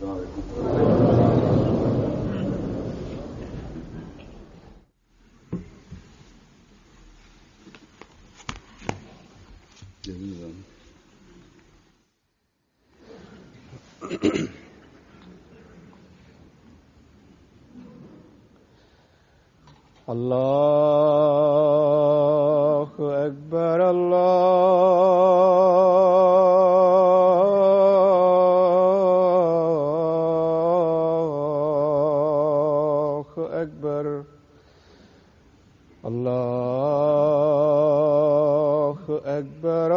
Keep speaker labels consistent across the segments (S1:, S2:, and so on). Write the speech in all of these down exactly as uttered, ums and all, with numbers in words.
S1: الله أكبر الله أكبر الله أكبر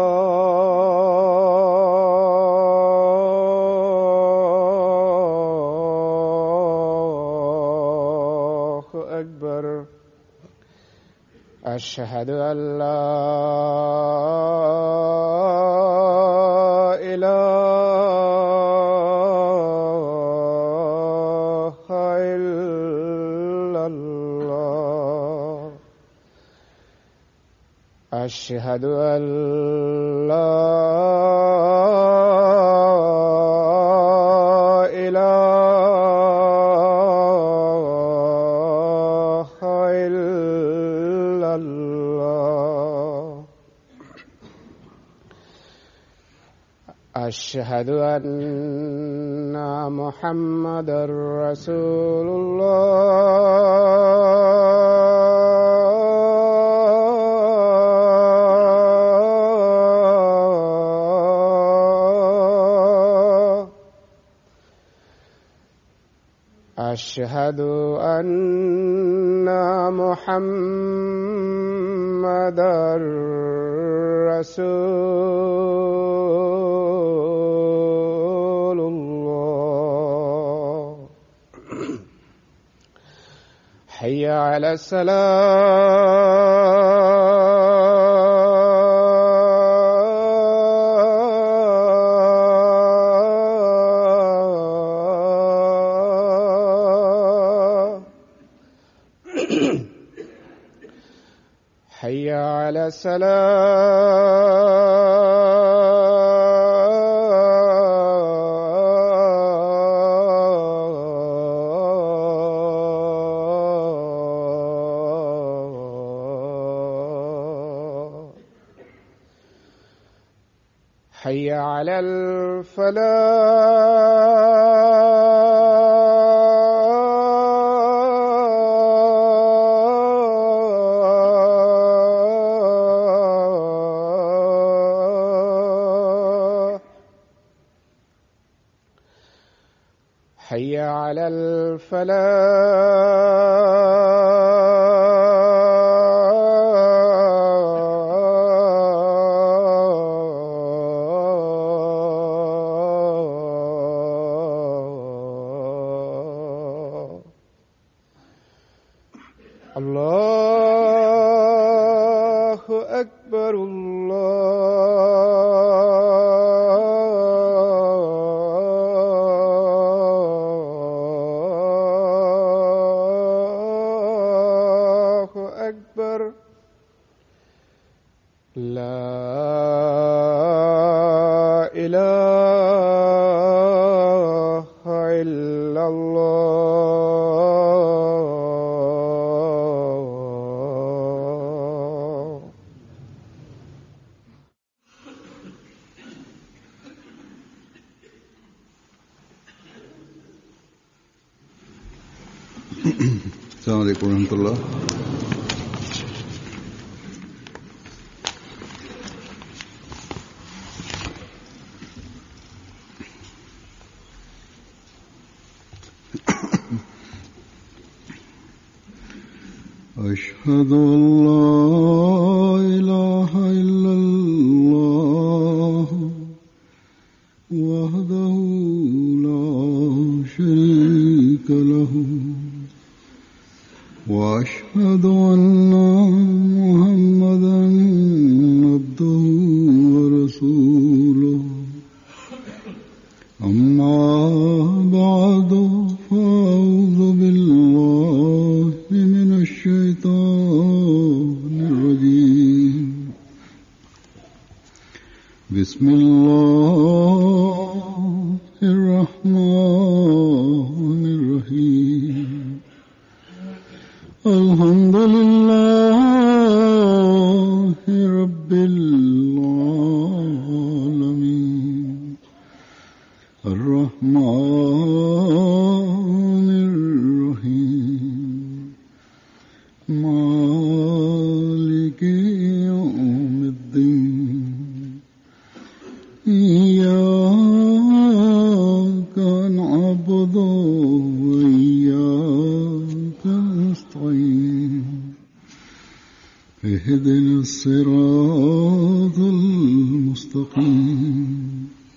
S1: أشهد أن لا إله إلا الله أشهد أن لا أشهد أن محمدًا رسول الله أشهد أن محمدًا رسول الله حي على الصلاة حي على الصلاة حي على الفلاح حي على الفلاح الله أكبر الله أكبر لا إله إلا الله
S2: السلام عليكم ورحمة الله. أشهد أن لا إله إلا الله وحده لا شريك له وأشهد أن محمدًا عبده ورسوله أما بعد فأعوذ بالله من الشيطان الرجيم بسم الله الرحمن اهدنا الصراط المستقيم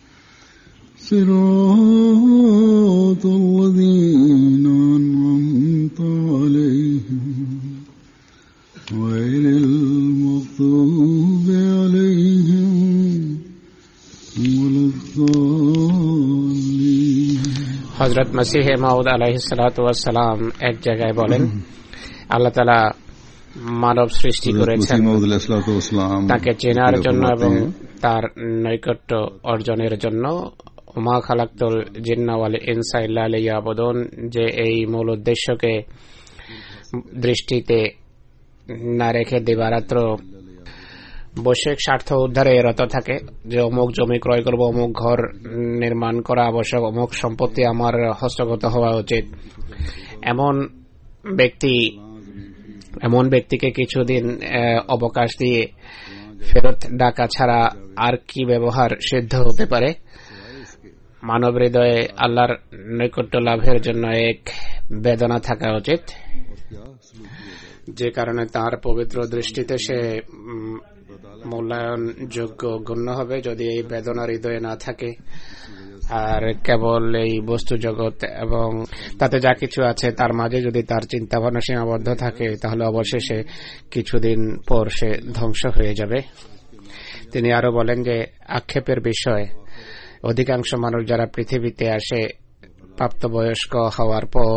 S2: صراط الذين أنعمت عليهم غير المغضوب عليهم ولا الضالين.
S3: হযরত মসিহ মাউদ আলাইহিস সালাতু ওয়াস সালাম এক জায়গায় বলেন, আল্লাহ তাআলা মানব সৃষ্টি করেছেন তাকে চেনার জন্য এবং তার নৈকট্য অর্জনের জন্য। ওমা খালাকতুল জিন্না ওয়াল ইনসা ইল্লা লিয়াবুদুন, যে এই মূল উদ্দেশ্যকে দৃষ্টিতে না রেখে দিবারাত্র বৈশ্বিক স্বার্থ উদ্ধারে রত থাকে, যে অমুক জমি ক্রয় করব, অমুক ঘর নির্মাণ করা আবশ্যক, অমুক সম্পত্তি আমার হস্তগত হওয়া উচিত, এমন ব্যক্তি এমন ব্যক্তিকে কিছুদিন অবকাশ দিয়ে ফেরত ডাকা ছাড়া আর কি ব্যবহার সিদ্ধ হতে পারে? মানব হৃদয়ে আল্লাহর নৈকট্য লাভের জন্য এক বেদনা থাকা উচিত, যে কারণে তার পবিত্র দৃষ্টিতে সে মূল্যায়ন যোগ্য গণ্য হবে। যদি এই বেদনা হৃদয়ে না থাকে আর কেবল এই বস্তু জগৎ এবং তাতে যা কিছু আছে তার মাঝে যদি তার চিন্তা ভাবনা সীমাবদ্ধ থাকে, তাহলে অবশেষে কিছুদিন পর সে ধ্বংস হয়ে যাবে। তিনি আরো বলেন যে আক্ষেপের বিষয়, অধিকাংশ মানুষ যারা পৃথিবীতে আসে প্রাপ্তবয়স্ক হওয়ার পর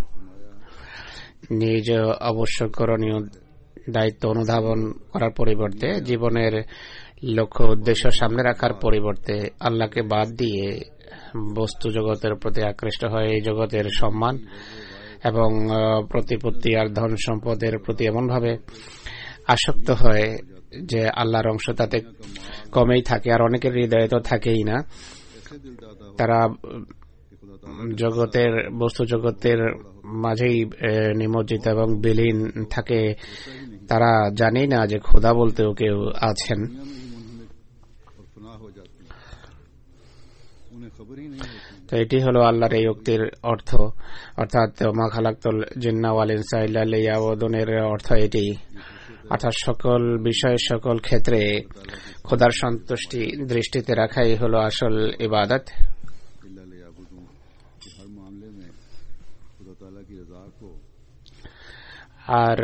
S3: নিজ অবশ্য করণীয় দায়িত্ব অনুধাবন করার পরিবর্তে, জীবনের লক্ষ্য উদ্দেশ্য সামনে রাখার পরিবর্তে আল্লাহকে বাদ দিয়ে বস্তু জগতের প্রতি আকৃষ্ট হয়, এই জগতের সম্মান এবং প্রতিপত্তি আর ধন সম্পদের প্রতি এমন ভাবে আসক্ত হয় যে আল্লাহর অংশ তাতে কমেই থাকে। আর অনেকের হৃদয়ে তো থাকেই না, তারা জগতের বস্তু জগতের মাঝেই নিমজ্জিত এবং বিলীন থাকে। তারা জানেই না যে খোদা বলতেও কেউ আছেন। তো এটি হলো আল্লাহর এই উক্তির অর্থ, অর্থাৎ মা খালাকতুল জিন্না ওয়াল ইনসা ইল্লা লিয়াবুদুনের অর্থ এটি, অর্থাৎ সকল বিষয়ে সকল ক্ষেত্রে খোদার সন্তুষ্টি দৃষ্টিতে রাখাই হলো আসল ইবাদত। আর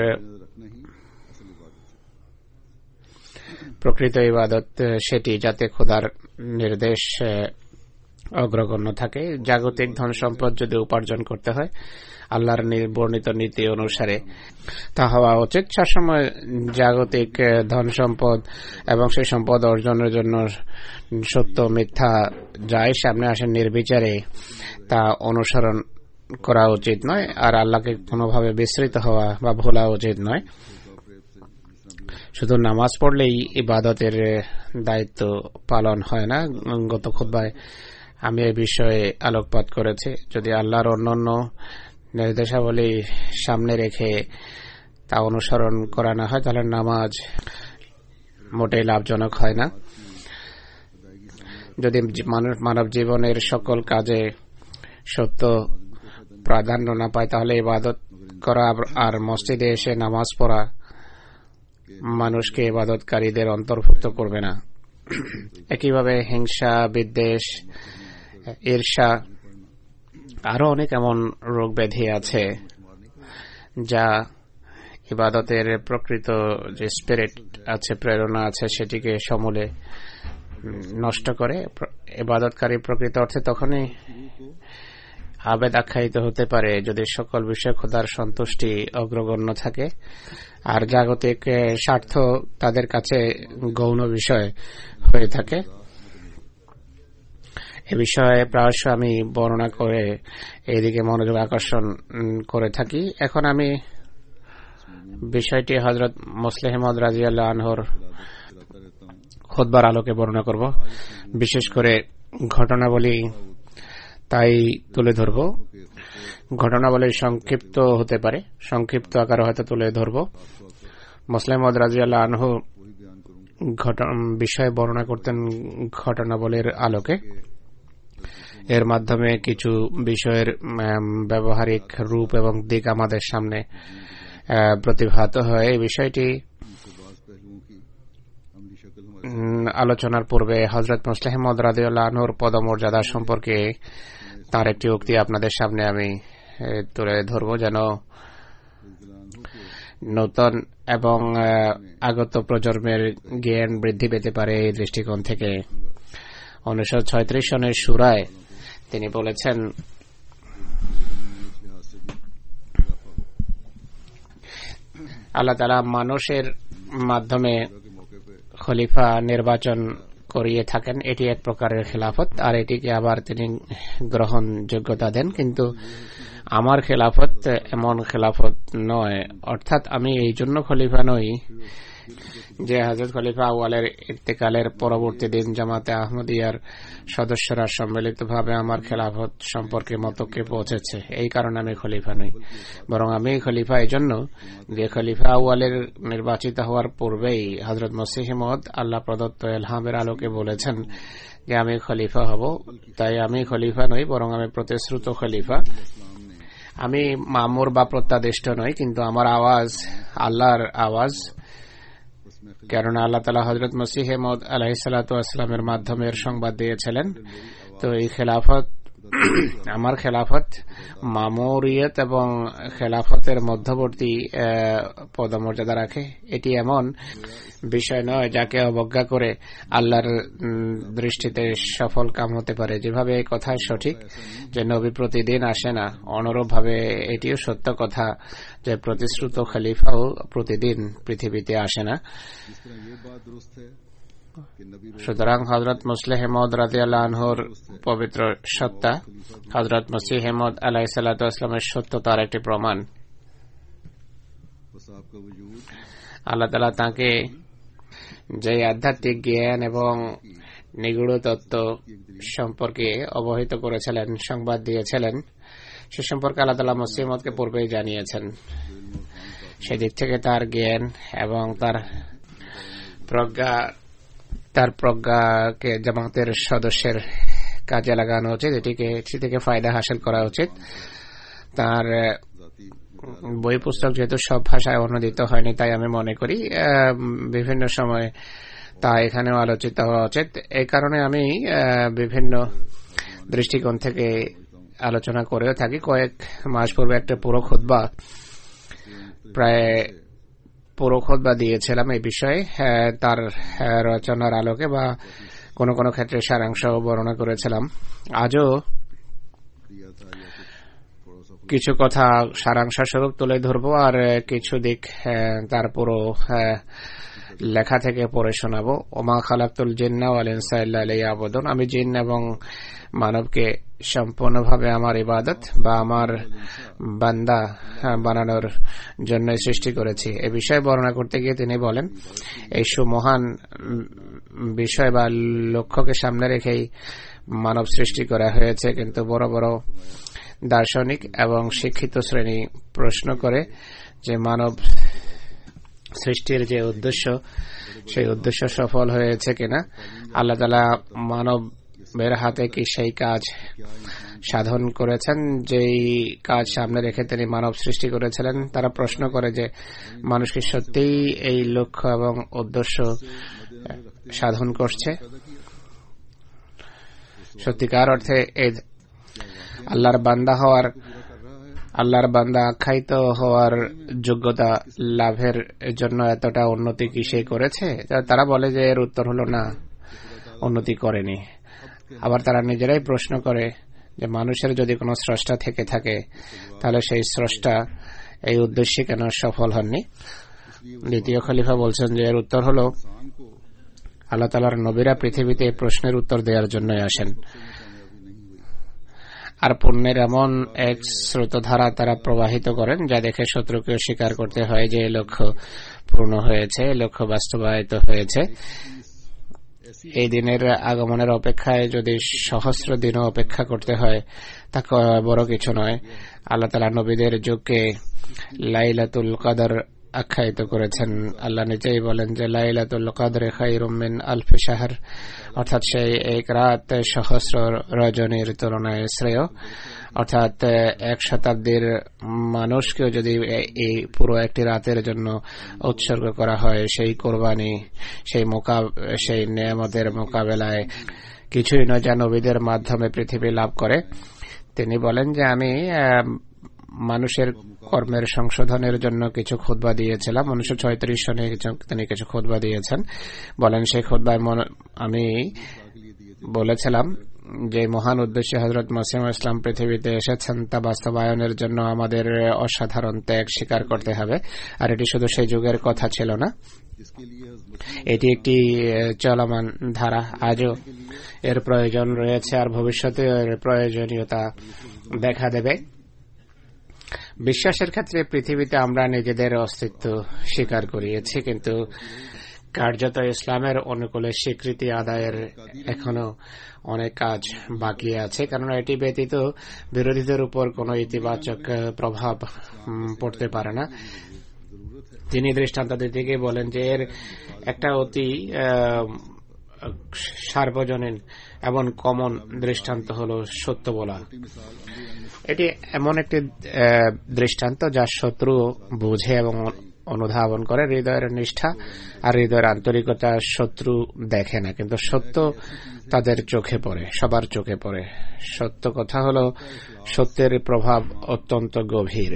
S3: প্রকৃত ইবাদত সেটি যাতে খোদার নির্দেশ অগ্রগণ্য থাকে। জাগতিক ধন সম্পদ যদি উপার্জন করতে হয় আল্লাহর বর্ণিত নীতি অনুসারে, তা হওয়া উচিত। সবসময় জাগতিক ধন সম্পদ এবং সেই সম্পদ অর্জনের জন্য সত্য মিথ্যা যাই সামনে আসে নির্বিচারে তা অনুসরণ করা উচিত নয়, আর আল্লাহকে কোনোভাবে বিস্মৃত হওয়া বা ভোলা উচিত নয়। শুধু নামাজ পড়লেই ইবাদতের দায়িত্ব পালন হয় না। গত খুতবায় আমি এই বিষয়ে আলোকপাত করেছি। যদি আল্লাহর অন্যান্য নির্দেশাবলী সামনে রেখে তা অনুসরণ করা না হয়, তাহলে নামাজ মোটেই লাভজনক হয় না। যদি মানব জীবনের সকল কাজে সত্য প্রাধান্য না পায়, তাহলে ইবাদত করা আর মসজিদে এসে নামাজ পড়া মানুষকে ইবাদতকারীদের অন্তর্ভুক্ত করবে না। একইভাবে হিংসা, বিদ্বেষ, ঈর্ষা, আরো অনেক এমন রোগ ব্যাধি আছে যা ইবাদতের প্রকৃত যে স্পিরিট আছে, প্রেরণা আছে, সেটিকে সমূলে নষ্ট করে। ইবাদতকারী প্রকৃত অর্থে তখনই আবেদ আখ্যায়িত হতে পারে যদি সকল বিষয়ে খোদার সন্তুষ্টি অগ্রগণ্য থাকে আর জাগতিক স্বার্থ তাদের কাছে গৌণ বিষয় হয়ে থাকে। এ বিষয়ে প্রায়শ আমি বর্ণনা করে এইদিকে মনোযোগ আকর্ষণ করে থাকি। এখন আমি বিষয়টি হযরত মুসলিহ মাউদ রাদিয়াল্লাহু আনহুর খুতবার আলোকে বর্ণনা করব। বিশেষ করে ঘটনাবলী তাই তুলে ধরব। ঘটনাবলী সংক্ষিপ্ত হতে পারে, সংক্ষিপ্ত আকারে হয়তো তুলে ধরব। মুসলিহ মাউদ রাদিয়াল্লাহু আনহু বিষয়ে বর্ণনা করতেন ঘটনাবলীর আলোকে। এর মাধ্যমে কিছু বিষয়ের ব্যবহারিক রূপ এবং দিক আমাদের সামনে প্রতিভাত হয়। এই বিষয়টি আলোচনার পূর্বে হযরত মুসলিহ মাউদ রাদিয়াল্লাহু আনহুর পদমর্যাদা সম্পর্কে তার একটি উক্তি আপনাদের সামনে আমি তুলে ধরব, যেন নতুন এবং আগত প্রজন্মের জ্ঞান বৃদ্ধি পেতে পারে। এই দৃষ্টিকোণ থেকে উনিশশো ছয়ত্রিশ সনের সূরায় তিনি বলেছেন, আল্লাহ তাআলা মানুষের মাধ্যমে খলিফা নির্বাচন করিয়ে থাকেন। এটি এক প্রকারের খেলাফত, আর এটিকে আবার তিনি গ্রহণযোগ্যতা দেন। কিন্তু আমার খেলাফত এমন খেলাফত নয়, অর্থাৎ আমি এই জন্য খলিফা নই যে হযরত খলিফা আউয়ালের ইন্তেকালের পরবর্তী দিন জামাতে আহমদিয়ার সদস্যরা সম্মিলিতভাবে আমার খেলাফত সম্পর্কে মতকে পৌঁছেছে, এই কারণে আমি খলিফা নই। বরং আমি খলিফা এই জন্য যে খলিফা আউয়ালের নির্বাচিত হওয়ার পূর্বেই হযরত মসিহ মাউদ আল্লাহ প্রদত্ত ইলহামের আলোকে বলেছেন যে আমি খলিফা হব। তাই আমি খলিফা নই, বরং আমি প্রতিশ্রুত খলিফা। আমি মামুর বা প্রত্যাদিষ্ট নই, কিন্তু আমার আওয়াজ আল্লাহর আওয়াজ, কারণ আল্লাহ তাআলা হযরত মসিহ মাউদ আলাইহিস সালাতু ওয়াস সালামের মাধ্যমে সংবাদ দিয়েছিলেন। তো এই খেলাফত, আমার খেলাফত মামুরিয়ত এবং খেলাফতের মধ্যবর্তী পদমর্যাদা রাখে। এটি এমন বিষয় নয় যাকে অবজ্ঞা করে আল্লাহর দৃষ্টিতে সফল কাম হতে পারে। যেভাবে এই কথা সঠিক যে নবী প্রতিদিন আসে না, অনুরূপভাবে এটিও সত্য কথা যে প্রতিশ্রুত খলিফাও প্রতিদিন পৃথিবীতে আসে না। সুতরাং হযরত মুসলিহ মাউদ রাদিয়াল্লাহু আনহুর পবিত্র সত্তা, হযরত মসিহ মাউদ আলাইহিস সালাতু ওয়াস সালামের সত্যতার একটি প্রমাণ। আল্লাহ তাআলা তাকে যে আধ্যাত্মিক জ্ঞান এবং নিগূঢ় তত্ত্ব সম্পর্কে অবহিত করেছিলেন, সংবাদ দিয়েছিলেন, সে সম্পর্কে আল্লাহ তাআলা মসিহ মাউদকে পূর্বেই জানিয়েছেন। সেদিক থেকে তার জ্ঞান এবং তার প্রজ্ঞা তার প্রজ্ঞাকে জামাতের সদস্যের কাজে লাগানো উচিত, এটিকে এটি থেকে ফায়দা হাসিল করা উচিত। তার বই পুস্তক যেহেতু সব ভাষায় অনুদিত হয়নি, তাই আমি মনে করি বিভিন্ন সময় তা এখানেও আলোচিত হওয়া উচিত। এই কারণে আমি বিভিন্ন দৃষ্টিকোণ থেকে আলোচনা করেও থাকি। কয়েক মাস পূর্বে একটা পুরো খুতবা প্রায় পুরো খুতবা দিয়েছিলাম এই বিষয়ে, তার রচনার আলোকে বা কোনো কোনো ক্ষেত্রে সারাংশ বর্ণনা করেছিলাম। আজও কিছু কথা সারাংশ স্বরূপ তুলে ধরবো, আর কিছু দিক তার পুরো লেখা থেকে পড়ে শোনাবো। ওমা খালাকতুল জিন্না ওয়াল ইনসা ইল্লা লিয়াবুদুন, আমি জিন এবং মানবকে সম্পূর্ণভাবে আমার ইবাদত বা আমার বান্দা বানানোর জন্য সৃষ্টি করেছি। এই বিষয়ে বর্ণনা করতে গিয়ে তিনি বলেন, এই সুমহান বিষয় বা লক্ষ্যকে সামনে রেখেই মানব সৃষ্টি করা হয়েছে। কিন্তু বড় বড় দার্শনিক এবং শিক্ষিত শ্রেণী প্রশ্ন করে যে মানব সৃষ্টির যে উদ্দেশ্য, সেই উদ্দেশ্য সফল হয়েছে কিনা, আল্লাহ তাআলা মানবের হাতে কি সেই কাজ সাধন করেছেন যেই কাজ সামনে রেখে তিনি মানব সৃষ্টি করেছিলেন। তারা প্রশ্ন করে যে মানুষ কি সত্যিই এই লক্ষ্য এবং উদ্দেশ্য সাধন করছে, সত্যিকার অর্থে এই আল্লাহর বান্দা হওয়ার আল্লাহর বান্দা আখ্যায়িত হওয়ার যোগ্যতা লাভের জন্য এতটা উন্নতি কি সে করেছে? তারা বলে যে এর উত্তর হলো না, উন্নতি করেনি। আবার তারা নিজেরাই প্রশ্ন করে যে মানুষের যদি কোনো স্রষ্টা থেকে থাকে, তাহলে সেই স্রষ্টা এই উদ্দেশ্যে কেন সফল হননি? দ্বিতীয় খলিফা বলছেন যে এর উত্তর হলো আল্লাহ তাআলার নবীরা পৃথিবীতে এই প্রশ্নের উত্তর দেওয়ার জন্যই আসেন, আর পুণ্যের এমন এক স্রোতধারা তারা প্রবাহিত করেন যা দেখে শত্রুকেও স্বীকার করতে হয় যে লক্ষ্য পূর্ণ হয়েছে, লক্ষ্য বাস্তবায়িত হয়েছে। এই দিনের আগমনের অপেক্ষায় যদি সহস্র দিনও অপেক্ষা করতে হয়, তা বড় কিছু নয়। আল্লাহ তাআলা নবীদের যুগকে লাইলাতুল কদর আখ্যায়িত করেছেন। আল্লাহ নিজেই বলেন যে লাইলাতুল কদর খায়রুম মিন আলফি শাহর, অর্থাৎ সেই এক রাত সহস্র রজনীর তুলনায় শ্রেয়। অর্থাৎ এক শতাব্দীর মানুষকেও যদি এই পুরো একটি রাতের জন্য উৎসর্গ করা হয়, সেই কোরবানি, সেই মোকা সেই নিয়ামতের মোকাবেলায় কিছুই নয় যা নবীদের মাধ্যমে পৃথিবী লাভ করে। তিনি বলেন যে আমি মানুষের কর্মের সংশোধনের জন্য কিছু খুতবা দিয়েছিলাম। উনিশশো ছয়ত্রিশ সনে তিনি কিছু খুতবা দিয়েছেন। বলেন সেই খুতবায় আমি বলেছিলাম যে মহান উদ্দেশ্যে হযরত মসিহ ইসলাম পৃথিবীতে এসেছেন তা বাস্তবায়নের জন্য আমাদের অসাধারণ ত্যাগ স্বীকার করতে হবে। আর এটি শুধু সেই যুগের কথা ছিল না, এটি একটি চলমান ধারা। আজও এর প্রয়োজন রয়েছে আর ভবিষ্যতে এর প্রয়োজনীয়তা দেখা দেবে। বিশ্বাসের ক্ষেত্রে পৃথিবীতে আমরা নিজেদের অস্তিত্ব স্বীকার করিয়েছি, কিন্তু কার্যত ইসলামের অনুকূলে স্বীকৃতি আদায়ের এখনো অনেক কাজ বাকি আছে, কারণ এটি ব্যতীত বিরোধীদের উপর কোনো ইতিবাচক প্রভাব পড়তে পারে না। তিনি দৃষ্টান্ত দিতে গিয়ে বলেন যে এর একটা অতি সার্বজনীন এবং কমন দৃষ্টান্ত হল সত্য বলা। এটি এমন একটি দৃষ্টান্ত যা শত্রু বুঝে এবং অনুধাবন করে। হৃদয়ের নিষ্ঠা আর হৃদয়ের আন্তরিকতা শত্রু দেখে না, কিন্তু সত্য তাদের চোখে পড়ে, সবার চোখে পড়ে। সত্য কথা হলো সত্যের প্রভাব অত্যন্ত গভীর।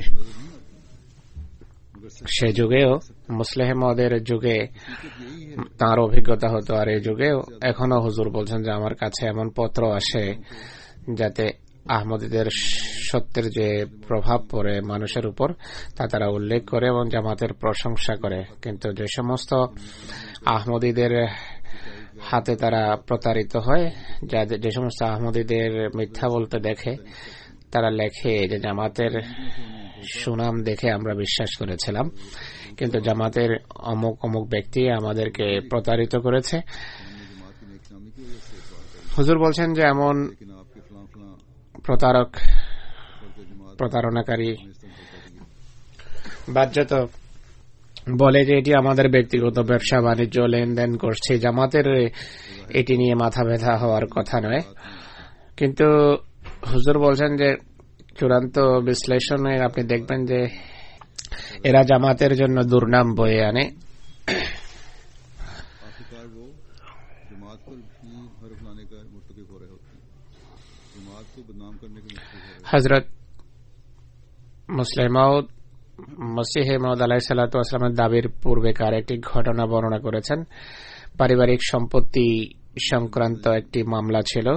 S3: সে যুগেও মুসলিহ মওদের যুগে তাঁর অভিজ্ঞতা হতো, আর এই যুগেও এখনো হুজুর বলছেন যে আমার কাছে এমন পত্র আসে যাতে আহমদীদের সত্যের যে প্রভাব পড়ে মানুষের উপর তা তারা উল্লেখ করে এবং জামাতের প্রশংসা করে। কিন্তু যে সমস্ত আহমদীদের হাতে তারা প্রতারিত হয়, যে সমস্ত আহমদীদের মিথ্যা বলতে দেখে, তারা লেখে যে জামাতের সুনাম দেখে আমরা বিশ্বাস করেছিলাম, কিন্তু জামাতের অমুক অমুক ব্যক্তি আমাদেরকে প্রতারিত করেছে। হুজুর বলছেন যে এমন প্রতারক প্রতারণাকারী বাহ্যত বলে যে এটি আমাদের ব্যক্তিগত ব্যবসা বাণিজ্য লেনদেন করছে, জামাতের এটি নিয়ে মাথা ব্যথা হওয়ার কথা নয়। কিন্তু হুজুর বলছেন যে চূড়ান্ত বিশ্লেষণে আপনি দেখবেন যে এরা জামাতের জন্য দুর্নাম বয়ে আনে। হযরত মুসলিহ মাউদ মসিহ মাউদ আলাইহিস সালাতু ওয়াস সালামের দাবির পূর্বেকার একটি ঘটনা বর্ণনা করেছেন। পারিবারিক সম্পত্তি সংক্রান্ত একটি মামলা ছিল।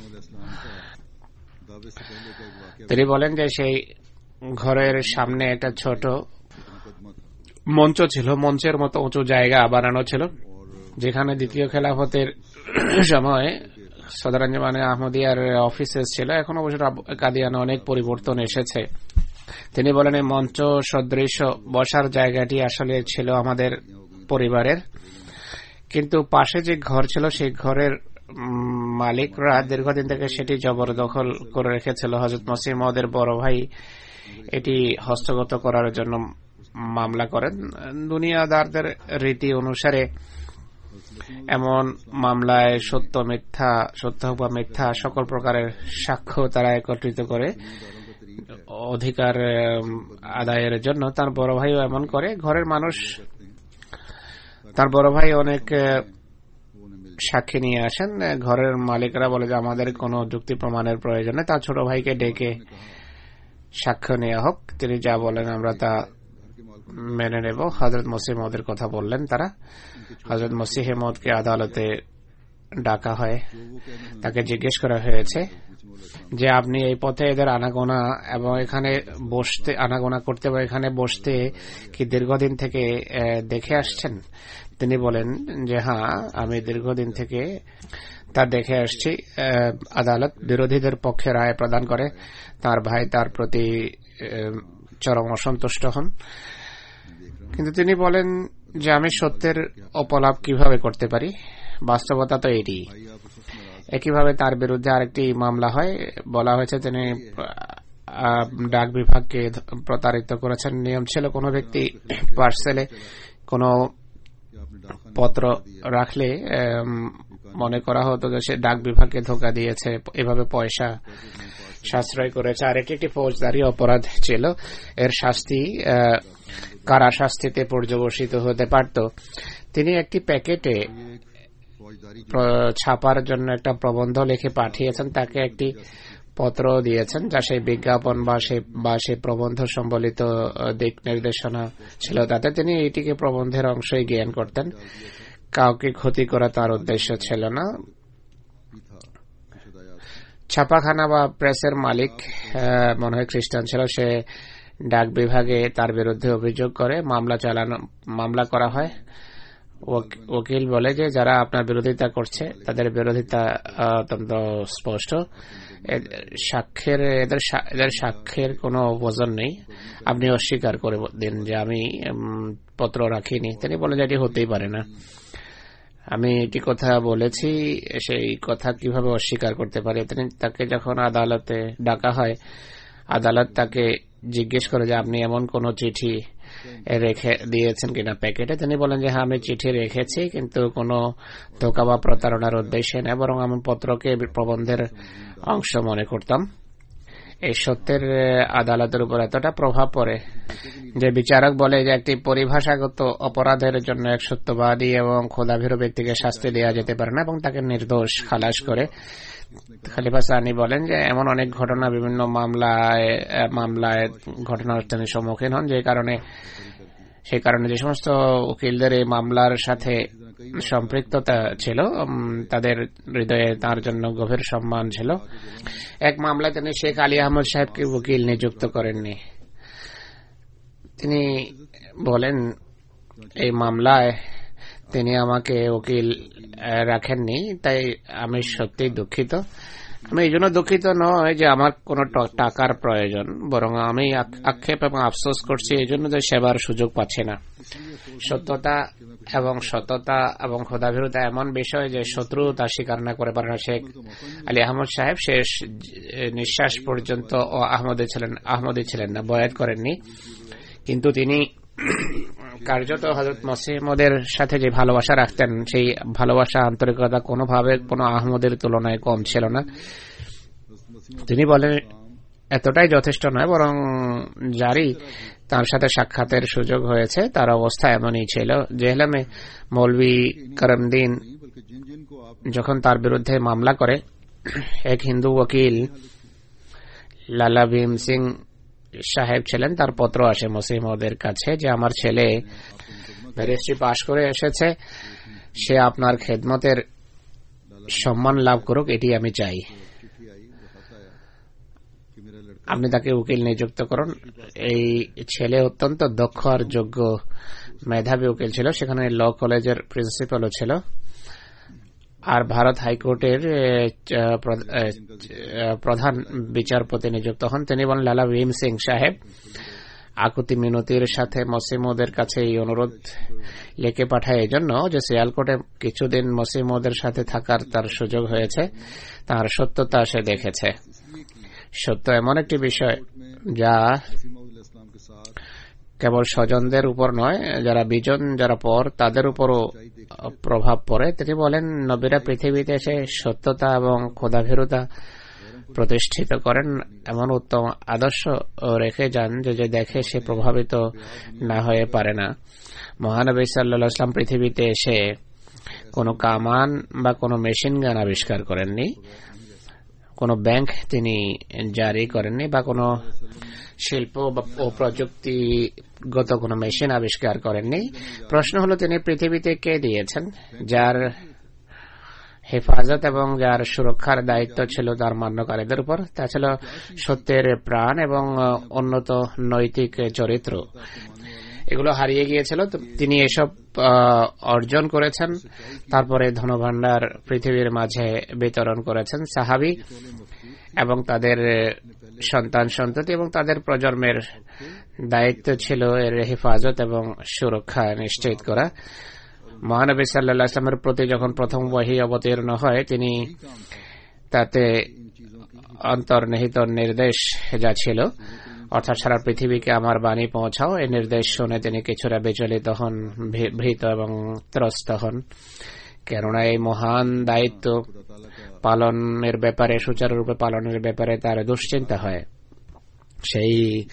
S3: তিনি বলেন যে সেই ঘরের সামনে একটা ছোট মঞ্চ ছিল, মঞ্চের মতো উঁচু জায়গা বানানো ছিল, যেখানে দ্বিতীয় খেলাফতের সময় সদরাঞ্জমানে আহমদিয়ার অফিসেস ছিল। এখন অবশ্য কাদিয়ানে অনেক পরিবর্তন এসেছে। তিনি বলেন এই মঞ্চ সদৃশ বসার জায়গাটি আসলে ছিল আমাদের পরিবারের, কিন্তু পাশে যে ঘর ছিল সেই ঘরের মালিকরা দীর্ঘদিন থেকে সেটি জবরদখল করে রেখেছিল। হযরত মসিহ মাউদের বড় ভাই এটি হস্তগত করার জন্য মামলা করেন। দুনিয়াদারদের রীতি অনুসারে এমন মামলায় সত্য মিথ্যা সত্য হোক বা মিথ্যা সকল প্রকারের সাক্ষ্য তারা একত্রিত করে অধিকার আদায়ের জন্য। তার বড় ভাইও এমন করে। ঘরের মানুষ, তার বড় ভাই অনেক সাক্ষী নিয়ে আসেন। ঘরের মালিকরা বলে যে আমাদের কোনো যুক্তি প্রমাণের প্রয়োজন নেই, তার ছোট ভাইকে ডেকে সাক্ষ্য নেওয়া হোক, তিনি যা বলেন আমরা তা মেনে নেব। হযরত মসিহ মাউদের কথা বললেন তারা। হযরত মসিহ মাউদকে আদালতে ডাকা হয়, তাকে জিজ্ঞেস করা হয়েছে যে আপনি এই পথে এদের আনাগোনা এবং এখানে বসতে আনাগোনা করতে বা এখানে বসতে কি দীর্ঘদিন থেকে দেখে আসছেন? তিনি বলেন যে হ্যাঁ, আমি দীর্ঘদিন থেকে তা দেখে আসছি। আদালত বিরোধীদের পক্ষে রায় প্রদান করে। তার ভাই তার প্রতি চরম অসন্তুষ্ট হন, কিন্তু তিনি বলেন যে আমি সত্যের অপলাপ কিভাবে করতে পারি? বাস্তবতা তো এটি। একইভাবে তার বিরুদ্ধে আরেকটি মামলা হয়। বলা হয়েছে তিনি ডাক বিভাগকে প্রতারিত করেছেন। নিয়ম ছিল কোনো ব্যক্তি পার্সেলে কোনো পত্র রাখলে মনে করা হতো যে সে ডাক বিভাগকে ধোঁকা দিয়েছে, এভাবে পয়সা সাশ্রয় করেছে। আর এটি একটি ফৌজদারি অপরাধ ছিল, এর শাস্তি কারা শাস্তিতে পর্যবসিত হতে পারত। তিনি একটি প্যাকেটে ছাপার জন্য একটা প্রবন্ধ লিখে পাঠিয়েছেন, তাকে একটি পত্র দিয়েছেন যা সেই বিজ্ঞাপন বা সেই বা সেই প্রবন্ধ সম্বলিত দিক নির্দেশনা ছিল। তাতে তিনি এটিকে প্রবন্ধের অংশই জ্ঞান করতেন, কাউকে ক্ষতি করা তার উদ্দেশ্য ছিল না। ছাপাখানা বা প্রেসের মালিক মনে হয় খ্রিস্টান ছিল, সে ডাক বিভাগে তার বিরুদ্ধে অভিযোগ করে মামলা চালানো মামলা করা হয়। উকিল বলে যে যারা আপনার বিরোধিতা করছে তাদের বিরোধিতা অত্যন্ত স্পষ্ট, সাক্ষ্যের এদের এদের সাক্ষ্যের কোনো ওজন নেই, আপনি অস্বীকার করে দিন যে আমি পত্র রাখিনি। তিনি বলেন যে এটি হতেই পারে না, আমি এটি কথা বলেছি, সেই কথা কিভাবে অস্বীকার করতে পারে। তিনি তাকে যখন আদালতে ডাকা হয়, আদালত তাকে জিজ্ঞেস করে যে আপনি এমন কোন চিঠি রেখে দিয়েছেন কিনা প্যাকেটে। তিনি বলেন যে হ্যাঁ আমি চিঠি রেখেছি, কিন্তু কোনো ধোঁকা বা প্রতারণার উদ্দেশ্যে না, বরং আমি পত্রকে প্রবন্ধের অংশ মনে করতাম। এই সত্যের আদালতের উপর এতটা প্রভাব পড়ে যে বিচারক বলে যে একটি পরিভাষাগত অপরাধের জন্য এক সত্যবাদী এবং খোদাভীরু ব্যক্তিকে শাস্তি দেওয়া যেতে পারে না এবং তাকে নির্দোষ খালাস করে। খলিফা সানি বলেন যে এমন অনেক ঘটনা বিভিন্ন মামলায় মামলায় ঘটনার তিনি সম্মুখীন হন, যে কারণে সেই কারণে যে সমস্ত উকিলদের এই মামলার সাথে সম্পৃক্ততা ছিল তাদের হৃদয়ে তার জন্য গভীর সম্মান ছিল। এক মামলায় তিনি শেখ আলী আহমদ সাহেবকে উকিল নিযুক্ত করেননি। তিনি বলেন এই মামলায় তিনি আমাকে উকিল রাখেননি, তাই আমি সত্যি দুঃখিত। আমি এই জন্য দুঃখিত নয় যে আমার কোন টাকার প্রয়োজন, বরং আমি আক্ষেপ এবং আফসোস করছি এই জন্য যে সেবার সুযোগ পাচ্ছি না। সত্যতা এবং সততা এবং খোদাভীরুতা এমন বিষয় যে শত্রু তা স্বীকার না করে পারে না। শেখ আলী আহমদ সাহেব শেষ নিঃশ্বাস পর্যন্ত ও আহমদী ছিলেন আহমদী ছিলেন না, বয়াত করেননি, কিন্তু তিনি কার্যত হযরত মসিহ মওউদের সাথে যে ভালোবাসা রাখতেন সেই ভালোবাসা আন্তরিকতা কোনোভাবে কোনো আহমদের তুলনায় কম ছিল না। তিনি বলেন এতটাই যথেষ্ট নয়, বরং জারি তার সাথে সাক্ষাতের সুযোগ হয়েছে, তার অবস্থা এমনই ছিল। জেহলামে মৌলভী করমদ্দিন যখন তার বিরুদ্ধে মামলা করে, এক হিন্দু ওকিল লালা ভীম সিং সাহেব ছিলেন, তার পত্র আসে মসিহ মওউদের কাছে যে আমার ছেলে ব্যারিস্ট্রি পাশ করে এসেছে, সে আপনার খেদমতের সম্মান লাভ করুক, এটি আমি চাই, আপনি তাকে উকিল নিযুক্ত করুন। এই ছেলে অত্যন্ত দক্ষ আর যোগ্য মেধাবী উকিল ছিল, সেখানে ল কলেজের প্রিন্সিপালও ছিল, আর ভারত হাইকোর্টের প্রধান বিচারপতি নিযুক্ত হন। তিনি বলেন লালা ভীম সিং সাহেব আকুতি মিনতির সাথে মসিহ মওউদের কাছে এই অনুরোধ লিখে পাঠায় এই জন্য যে সিয়ালকোটে কিছুদিন মসিহ মওউদের সাথে থাকার তার সুযোগ হয়েছে, তার সত্যতা সে দেখেছে। সত্য এমন একটি বিষয় যা কেবল স্বজনদের উপর নয়, যারা বিজন যারা পর তাদের উপরও প্রভাব পড়ে। তিনি বলেন নবীরা পৃথিবীতে এসে সত্যতা এবং খোদাভীরুতা প্রতিষ্ঠিত করেন, এমন উত্তম আদর্শ রেখে যান যে যে দেখে সে প্রভাবিত না হয়ে পারে না। মহানবী সাল্লাল্লাহু আলাইহি ওয়াসাল্লাম পৃথিবীতে এসে কোনো কামান বা কোনো মেশিন গান আবিষ্কার করেননি, কোনো ব্যাংক তিনি জারি করেননি বা কোনো শিল্প ও প্রযুক্তিগত কোনো মেশিন আবিষ্কার করেননি। প্রশ্ন হলো তিনি পৃথিবীতে কে দিয়েছেন, যার হেফাজত এবং যার সুরক্ষার দায়িত্ব ছিল তার মান্যকারীদের উপর। তা ছিল সত্যের প্রাণ এবং উন্নত নৈতিক চরিত্র। এগুলো হারিয়ে গিয়েছিল, তিনি এসব অর্জন করেছেন, তারপরে ধনভাণ্ডার পৃথিবীর মাঝে বিতরণ করেছেন। সাহাবী এবং তাদের সন্তান সন্ততি এবং তাদের প্রজন্মের দায়িত্ব ছিল এর হেফাজত এবং সুরক্ষা নিশ্চিত করা। মহানবী সাল্লাল্লাহু আলাইহি ওয়াসাল্লামের প্রতি যখন প্রথম ওহী অবতীর্ণ হয়, তিনি তাতে অন্তর্নিহিত নির্দেশ যা ছিল, অর্থাৎ সারা পৃথিবীকে আমার বাণী পৌঁছাও, এই নির্দেশ শুনে তিনি কিছুটা বিচলিত হন, ভীত এবং ত্রস্ত হন। কেননা এই মহান দায়িত্ব পালনের ব্যাপারে, সুচারুরূপে পালনের ব্যাপারে তার দুশ্চিন্তা হয়। সেই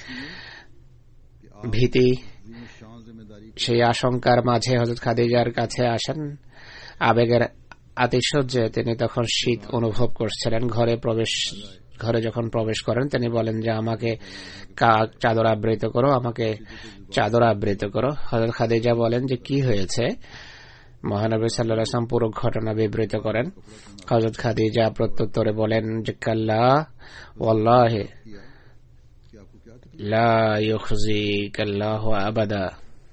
S3: ভীতি, সেই আশঙ্কার মাঝে হযরত খাদিজার কাছে আসেন। আবেগের আতিশয্যে তিনি তখন শীত অনুভব করছিলেন। ঘরে প্রবেশ ঘরে যখন প্রবেশ করেন তিনি বলেন যে আমাকে চাদর আবৃত করো, আমাকে চাদর আবৃত করো। হযরত খাদিজা বলেন যে কি হয়েছে? মহানবী সাল্লাল্লাহু আলাইহি ওয়াসাল্লাম পুরো ঘটনা বিবৃত করেন। হযরত খাদিজা প্রত্যুত্তরে বলেন যে কাল্লা ওয়াল্লাহি লা ইউখজিকাল্লাহু আবাদা,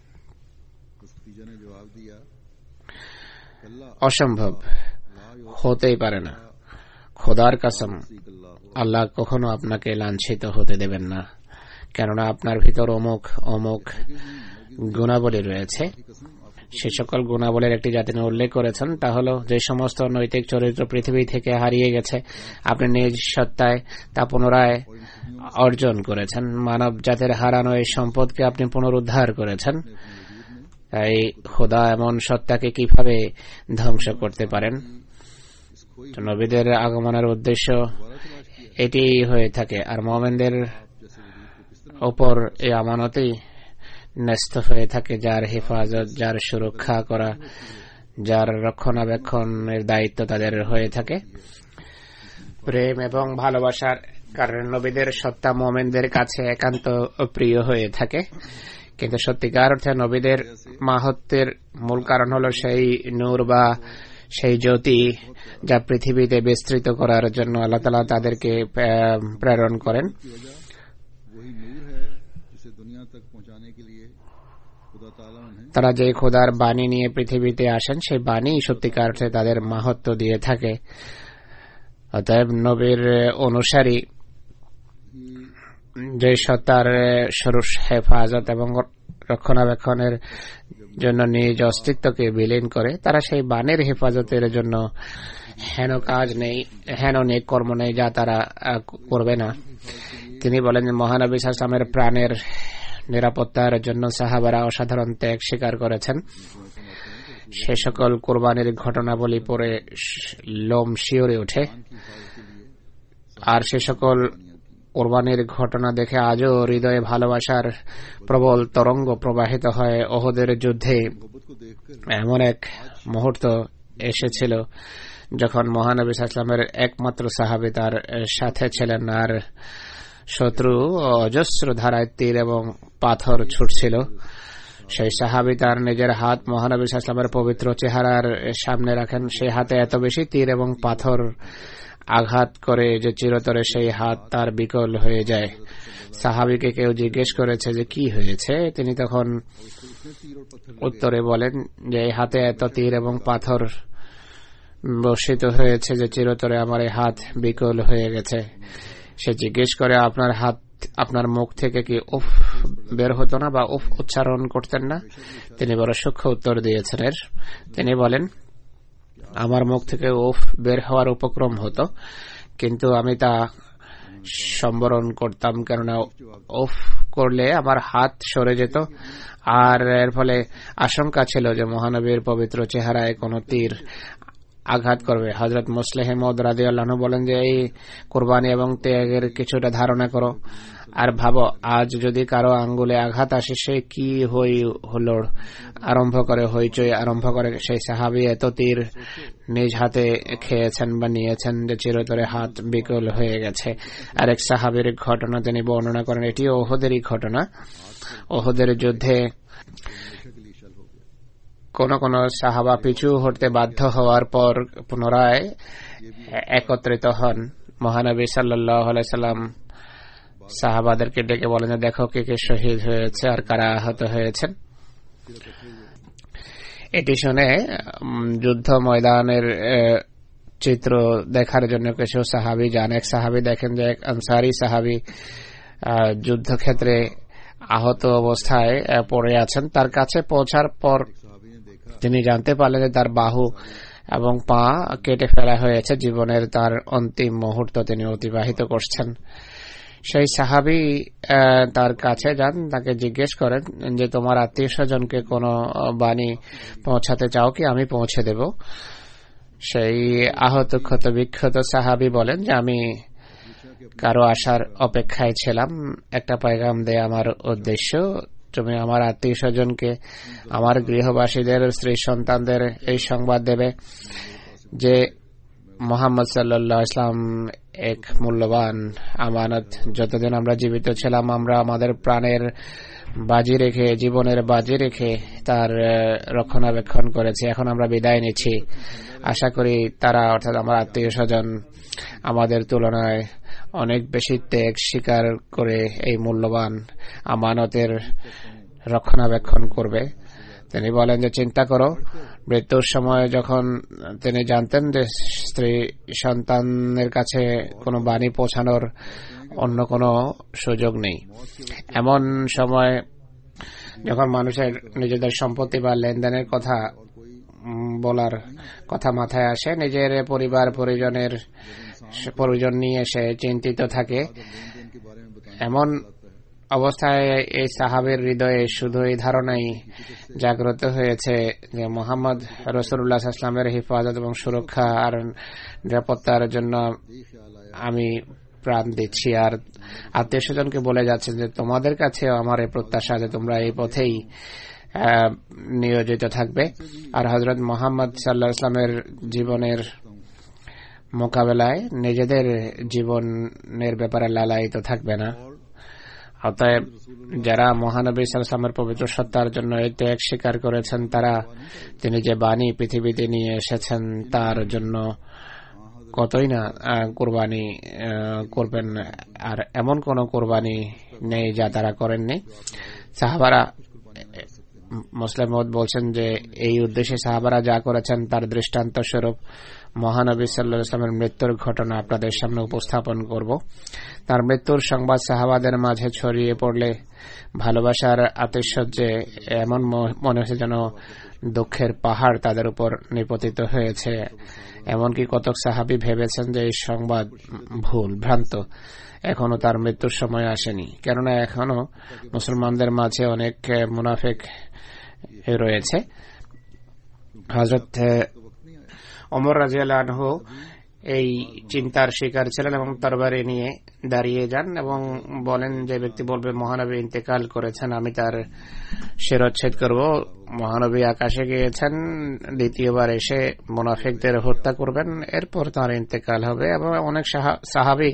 S3: অসম্ভব, হতেই পারে না, খোদার কসম, আল্লাহ কখনো আপনাকে লাঞ্ছিত হতে দেবেন না, কেননা আপনার ভিতর অমুক অমুক গুণাবলী রয়েছে। সে সকল গুণাবলীর একটি যা তিনি উল্লেখ করেছেন তা হল যে সমস্ত নৈতিক চরিত্র পৃথিবী থেকে হারিয়ে গেছে আপনি নিজ সত্তায় তা পুনরায় অর্জন করেছেন। মানব জাতির হারানো এই সম্পদকে আপনি পুনরুদ্ধার করেছেন। তাই খোদা এমন সত্তাকে কিভাবে ধ্বংস করতে পারেন? নবীদের আগমনের উদ্দেশ্য এটি হয়ে থাকে, আর মুমিনদের উপর এই আমানতই ন্যস্ত হয়ে থাকে, যার হেফাজত, যার সুরক্ষা করা, যার রক্ষণাবেক্ষণের দায়িত্ব তাদের হয়ে থাকে। প্রেম এবং ভালোবাসার কারণে নবীদের সত্তা মুমিনদের কাছে একান্ত প্রিয় হয়ে থাকে, কিন্তু সত্যিকার অর্থে নবীদের মাহাত্ম্যের মূল কারণ হল সেই নূর বা সেই জ্যোতি যা পৃথিবীতে বিস্তৃত করার জন্য আল্লাহ তাআলা তাদেরকে প্রেরণ করেন। তারা যে খোদার বাণী নিয়ে পৃথিবীতে আসেন সেই বাণী সত্যিকার অর্থে তাদের মাহাত্ম্য দিয়ে থাকে। অতএব নবীর অনুসারী যে সত্তার হেফাজত এবং রক্ষণাবেক্ষণের জন্য নিজ অস্তিত্বকে বিলীন করে, তারা সেই বাণীর হেফাজতের জন্য হেন কাজ নেই, হেন নেক কর্ম নেই যা তারা করবে না। তিনি বলেন যে মহানবী সাল্লাল্লাহু আলাইহি ওয়াসাল্লামের প্রাণের নিরাপত্তার জন্য সাহাবারা অসাধারণ ত্যাগ স্বীকার করেছেন। সে সকল কোরবানির ঘটনাবলী পরে লোম শিওরে ওঠে, আর সে সকল কোরবানির ঘটনা দেখে আজও হৃদয়ে ভালোবাসার প্রবল তরঙ্গ প্রবাহিত হয়। ওহদের যুদ্ধে এমন এক মুহূর্ত এসেছিল যখন মহানবী সাল্লাল্লাহু আলাইহি ওয়াসাল্লামের একমাত্র সাহাবী তার সাথে ছিলেন, আর শত্রু অজস্র ধারায় তীর এবং পাথর ছুটছিল। সেই সাহাবী তার নিজের হাত মহানবী সাল্লাল্লাহু আলাইহি ওয়াসাল্লামের পবিত্র চেহারার সামনে রাখেন। সেই হাতে এত বেশি তীর এবং পাথর আঘাত করে যে চিরতরে সেই হাত তার বিকল হয়ে যায়। সাহাবীকে কেউ জিজ্ঞেস করেছে যে কি হয়েছে, তিনি তখন উত্তরে বলেন যে এই হাতে এত তীর এবং পাথর বর্ষিত হয়েছে যে চিরতরে আমার এই হাত বিকল হয়ে গেছে। সে জিজ্ঞেস করে আপনার হাত, আপনার মুখ থেকে কি উফ বের হতো না বা উফ উচ্চারণ করতেন না? তিনি বড় সূক্ষ্ম উত্তর দিয়েছেন। তিনি বলেন আমার মুখ থেকে উফ বের হওয়ার উপক্রম হতো, কিন্তু আমি তা সম্বরণ করতাম, কেননা উফ করলে আমার হাত সরে যেত, আর এর ফলে আশঙ্কা ছিল যে মহানবীর পবিত্র চেহারায় কোনো তীর আঘাত করবে। হযরত মুসলিহ মাউদ রাদিয়াল্লাহু আনহু বলেন যে এই কুরবানি এবং ত্যাগের কিছুটা ধারণা করো, আর ভাবো আজ যদি কারো আঙ্গুলে আঘাত আসে সে কি হই হলো আরম্ভ করে, হইচই আরম্ভ করে। সেই সাহাবী এত তীর নিজ হাতে খেয়েছেন বা নিয়েছেন যে চিরতরে হাত বিকল হয়ে গেছে। আরেক সাহাবীর ঘটনা তিনি বর্ণনা করেন, এটিও ওহদেরই ঘটনা। ওহদের যুদ্ধে কোন কোন সাহাবা পিছু হটতে বাধ্য হওয়ার পর পুনরায় একত্রিত হন। মহানবী সাল্লাল্লাহু আলাইহি সাল্লাম সাহাবাদেরকে ডেকে বলেন যে দেখো কে কে শহীদ হয়েছে আর কারা আহত হয়েছেন। এটি শুনে যুদ্ধ ময়দানের চিত্র দেখার জন্য কিছু সাহাবী যান। এক সাহাবী দেখেন যে এক আনসারী সাহাবী যুদ্ধক্ষেত্রে আহত অবস্থায় পড়ে আছেন। তার কাছে পৌঁছার পর তিনি জানতে পারলেন যে তার বাহু এবং পা কেটে ফেলা হয়েছে। জীবনের তার অন্তিম মুহূর্ত তিনি অতিবাহিত করছেন। সেই সাহাবী তার কাছে যান, তাকে জিজ্ঞেস করেন যে তোমার আত্মীয় স্বজনকে কোনো বাণী পৌঁছাতে চাও কি, আমি পৌঁছে দেব। সেই আহত ক্ষত বিক্ষত সাহাবী বলেন যে আমি কারো আসার অপেক্ষায় ছিলাম, একটা পয়গাম দেয়া আমার উদ্দেশ্য। তুমি আমার আত্মীয় স্বজনকে, আমার গৃহবাসীদের, স্ত্রী সন্তানদের এই সংবাদ দেবে যে মুহাম্মদ সাল্লাল্লাহু আলাইহি ওয়াসাল্লাম এক মূল্যবান আমানত। যতদিন আমরা জীবিত ছিলাম আমরা আমাদের প্রাণের বাজি রেখে, জীবনের বাজি রেখে তার রক্ষণাবেক্ষণ করেছি। এখন আমরা বিদায় নিচ্ছি। আশা করি তারা, অর্থাৎ আমার আত্মীয় স্বজন, আমাদের তুলনায় অনেক বেশি ত্যাগ স্বীকার করে এই মূল্যবান আমানতের রক্ষণাবেক্ষণ করবে। তিনি বলেন যে চিন্তা করো, মৃত্যুর সময় যখন তিনি জানতেন যে স্ত্রী সন্তানের কাছে কোনো বাণী পৌঁছানোর অন্য কোনো সুযোগ নেই, এমন সময় যখন মানুষের নিজেদের সম্পত্তি বা লেনদেনের কথা বলার কথা মাথায় আসে, নিজের পরিবার পরিজনের পরিজন নিয়ে সে চিন্তিত থাকে, এমন অবস্থায় এই সাহাবের হৃদয়ে শুধু এই ধারণাই জাগ্রত হয়েছে যে মুহাম্মদ রাসূলুল্লাহ সাল্লাল্লাহু আলাইহি ওয়াসাল্লামের হেফাজত এবং সুরক্ষা আর নিরাপত্তার জন্য আমি প্রাণ দিচ্ছি। আর আত্মীয় স্বজনকে বলে যাচ্ছেন যে তোমাদের কাছে আমার এই প্রত্যাশা যে তোমরা এই পথেই নিয়োজিত থাকবে আর হযরত মুহাম্মদ সাল্লাল্লাহু আলাইহি ওয়াসাল্লামের জীবনের মোকাবেলায় নিজেদের জীবনের ব্যাপারে লালায়িত থাকবে না। অতএব যারা মহানবী সাল্লাল্লাহু আলাইহি ওয়াসাল্লামের পবিত্র সত্তার জন্য এই ত্যাগ স্বীকার করেছেন, তারা তিনি যে বাণী পৃথিবীতে নিয়ে এসেছেন তার জন্য কতই না কোরবানি করবেন, আর এমন কোন কোরবানি নেই যা তারা করেননি। সাহাবারা, মুসলিম বলছেন যে এই উদ্দেশ্যে সাহাবারা যা করেছেন তার দৃষ্টান্ত স্বরূপ মহানবী সাল্লাল্লাহু আলাইহি ওয়াসাল্লামের মৃত্যুর ঘটনা আপনাদের সামনে উপস্থাপন করব। তার মৃত্যুর সংবাদ সাহাবাদের মাঝে ছড়িয়ে পড়লে ভালোবাসার আতিশয্যে এমন মনে হয়েছে যেন দুঃখের পাহাড় তাদের উপর নিপতিত হয়েছে। এমনকি কতক সাহাবী ভেবেছেন যে এই সংবাদ ভুল, ভ্রান্ত, এখনো তার মৃত্যুর সময় আসেনি, কেননা এখনো মুসলমানদের মাঝে অনেক মুনাফিক রয়েছে। হযরত ওমর রাদিয়াল্লাহু আনহু এই চিন্তার শিকার ছিলেন এবং তরবারি নিয়ে দাঁড়িয়ে যান এবং বলেন, যে ব্যক্তি বলবে মহানবী ইন্তেকাল করেছেন আমি তার শিরচ্ছেদ করব। মহানবী আকাশে গিয়েছেন, দ্বিতীয়বার এসে মুনাফিকদের হত্যা করবেন, এরপর তার ইন্তেকাল হবে। এবং অনেক সাহাবী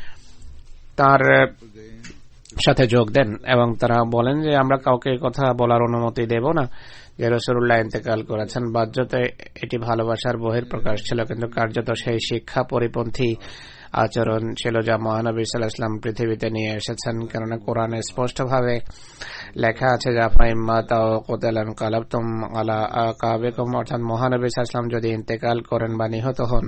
S3: তার সাথে যোগ দেন এবং তারা বলেন যে আমরা কাউকে কথা বলার অনুমতি দেব না যে রাসূলুল্লাহ ইন্তেকাল করেছেন। বাহ্যতে এটি ভালোবাসার বহিঃপ্রকাশ ছিল, কিন্তু কার্যত সেই শিক্ষা পরিপন্থী আচরণ ছিল যা মহানবী সাল্লাল্লাহু আলাইহি ওয়াসাল্লাম পৃথিবীতে নিয়ে এসেছেন। কেননা কোরআনে স্পষ্টভাবে লেখা আছে যে ফাইম্মাতা ওয়া কুতিলান কালাবতুম আলা আকাবিকুম, অর্থাৎ মহানবী সাল্লাল্লাহু আলাইহি ওয়াসাল্লাম যদি ইন্তেকাল করেন বা নিহত হন,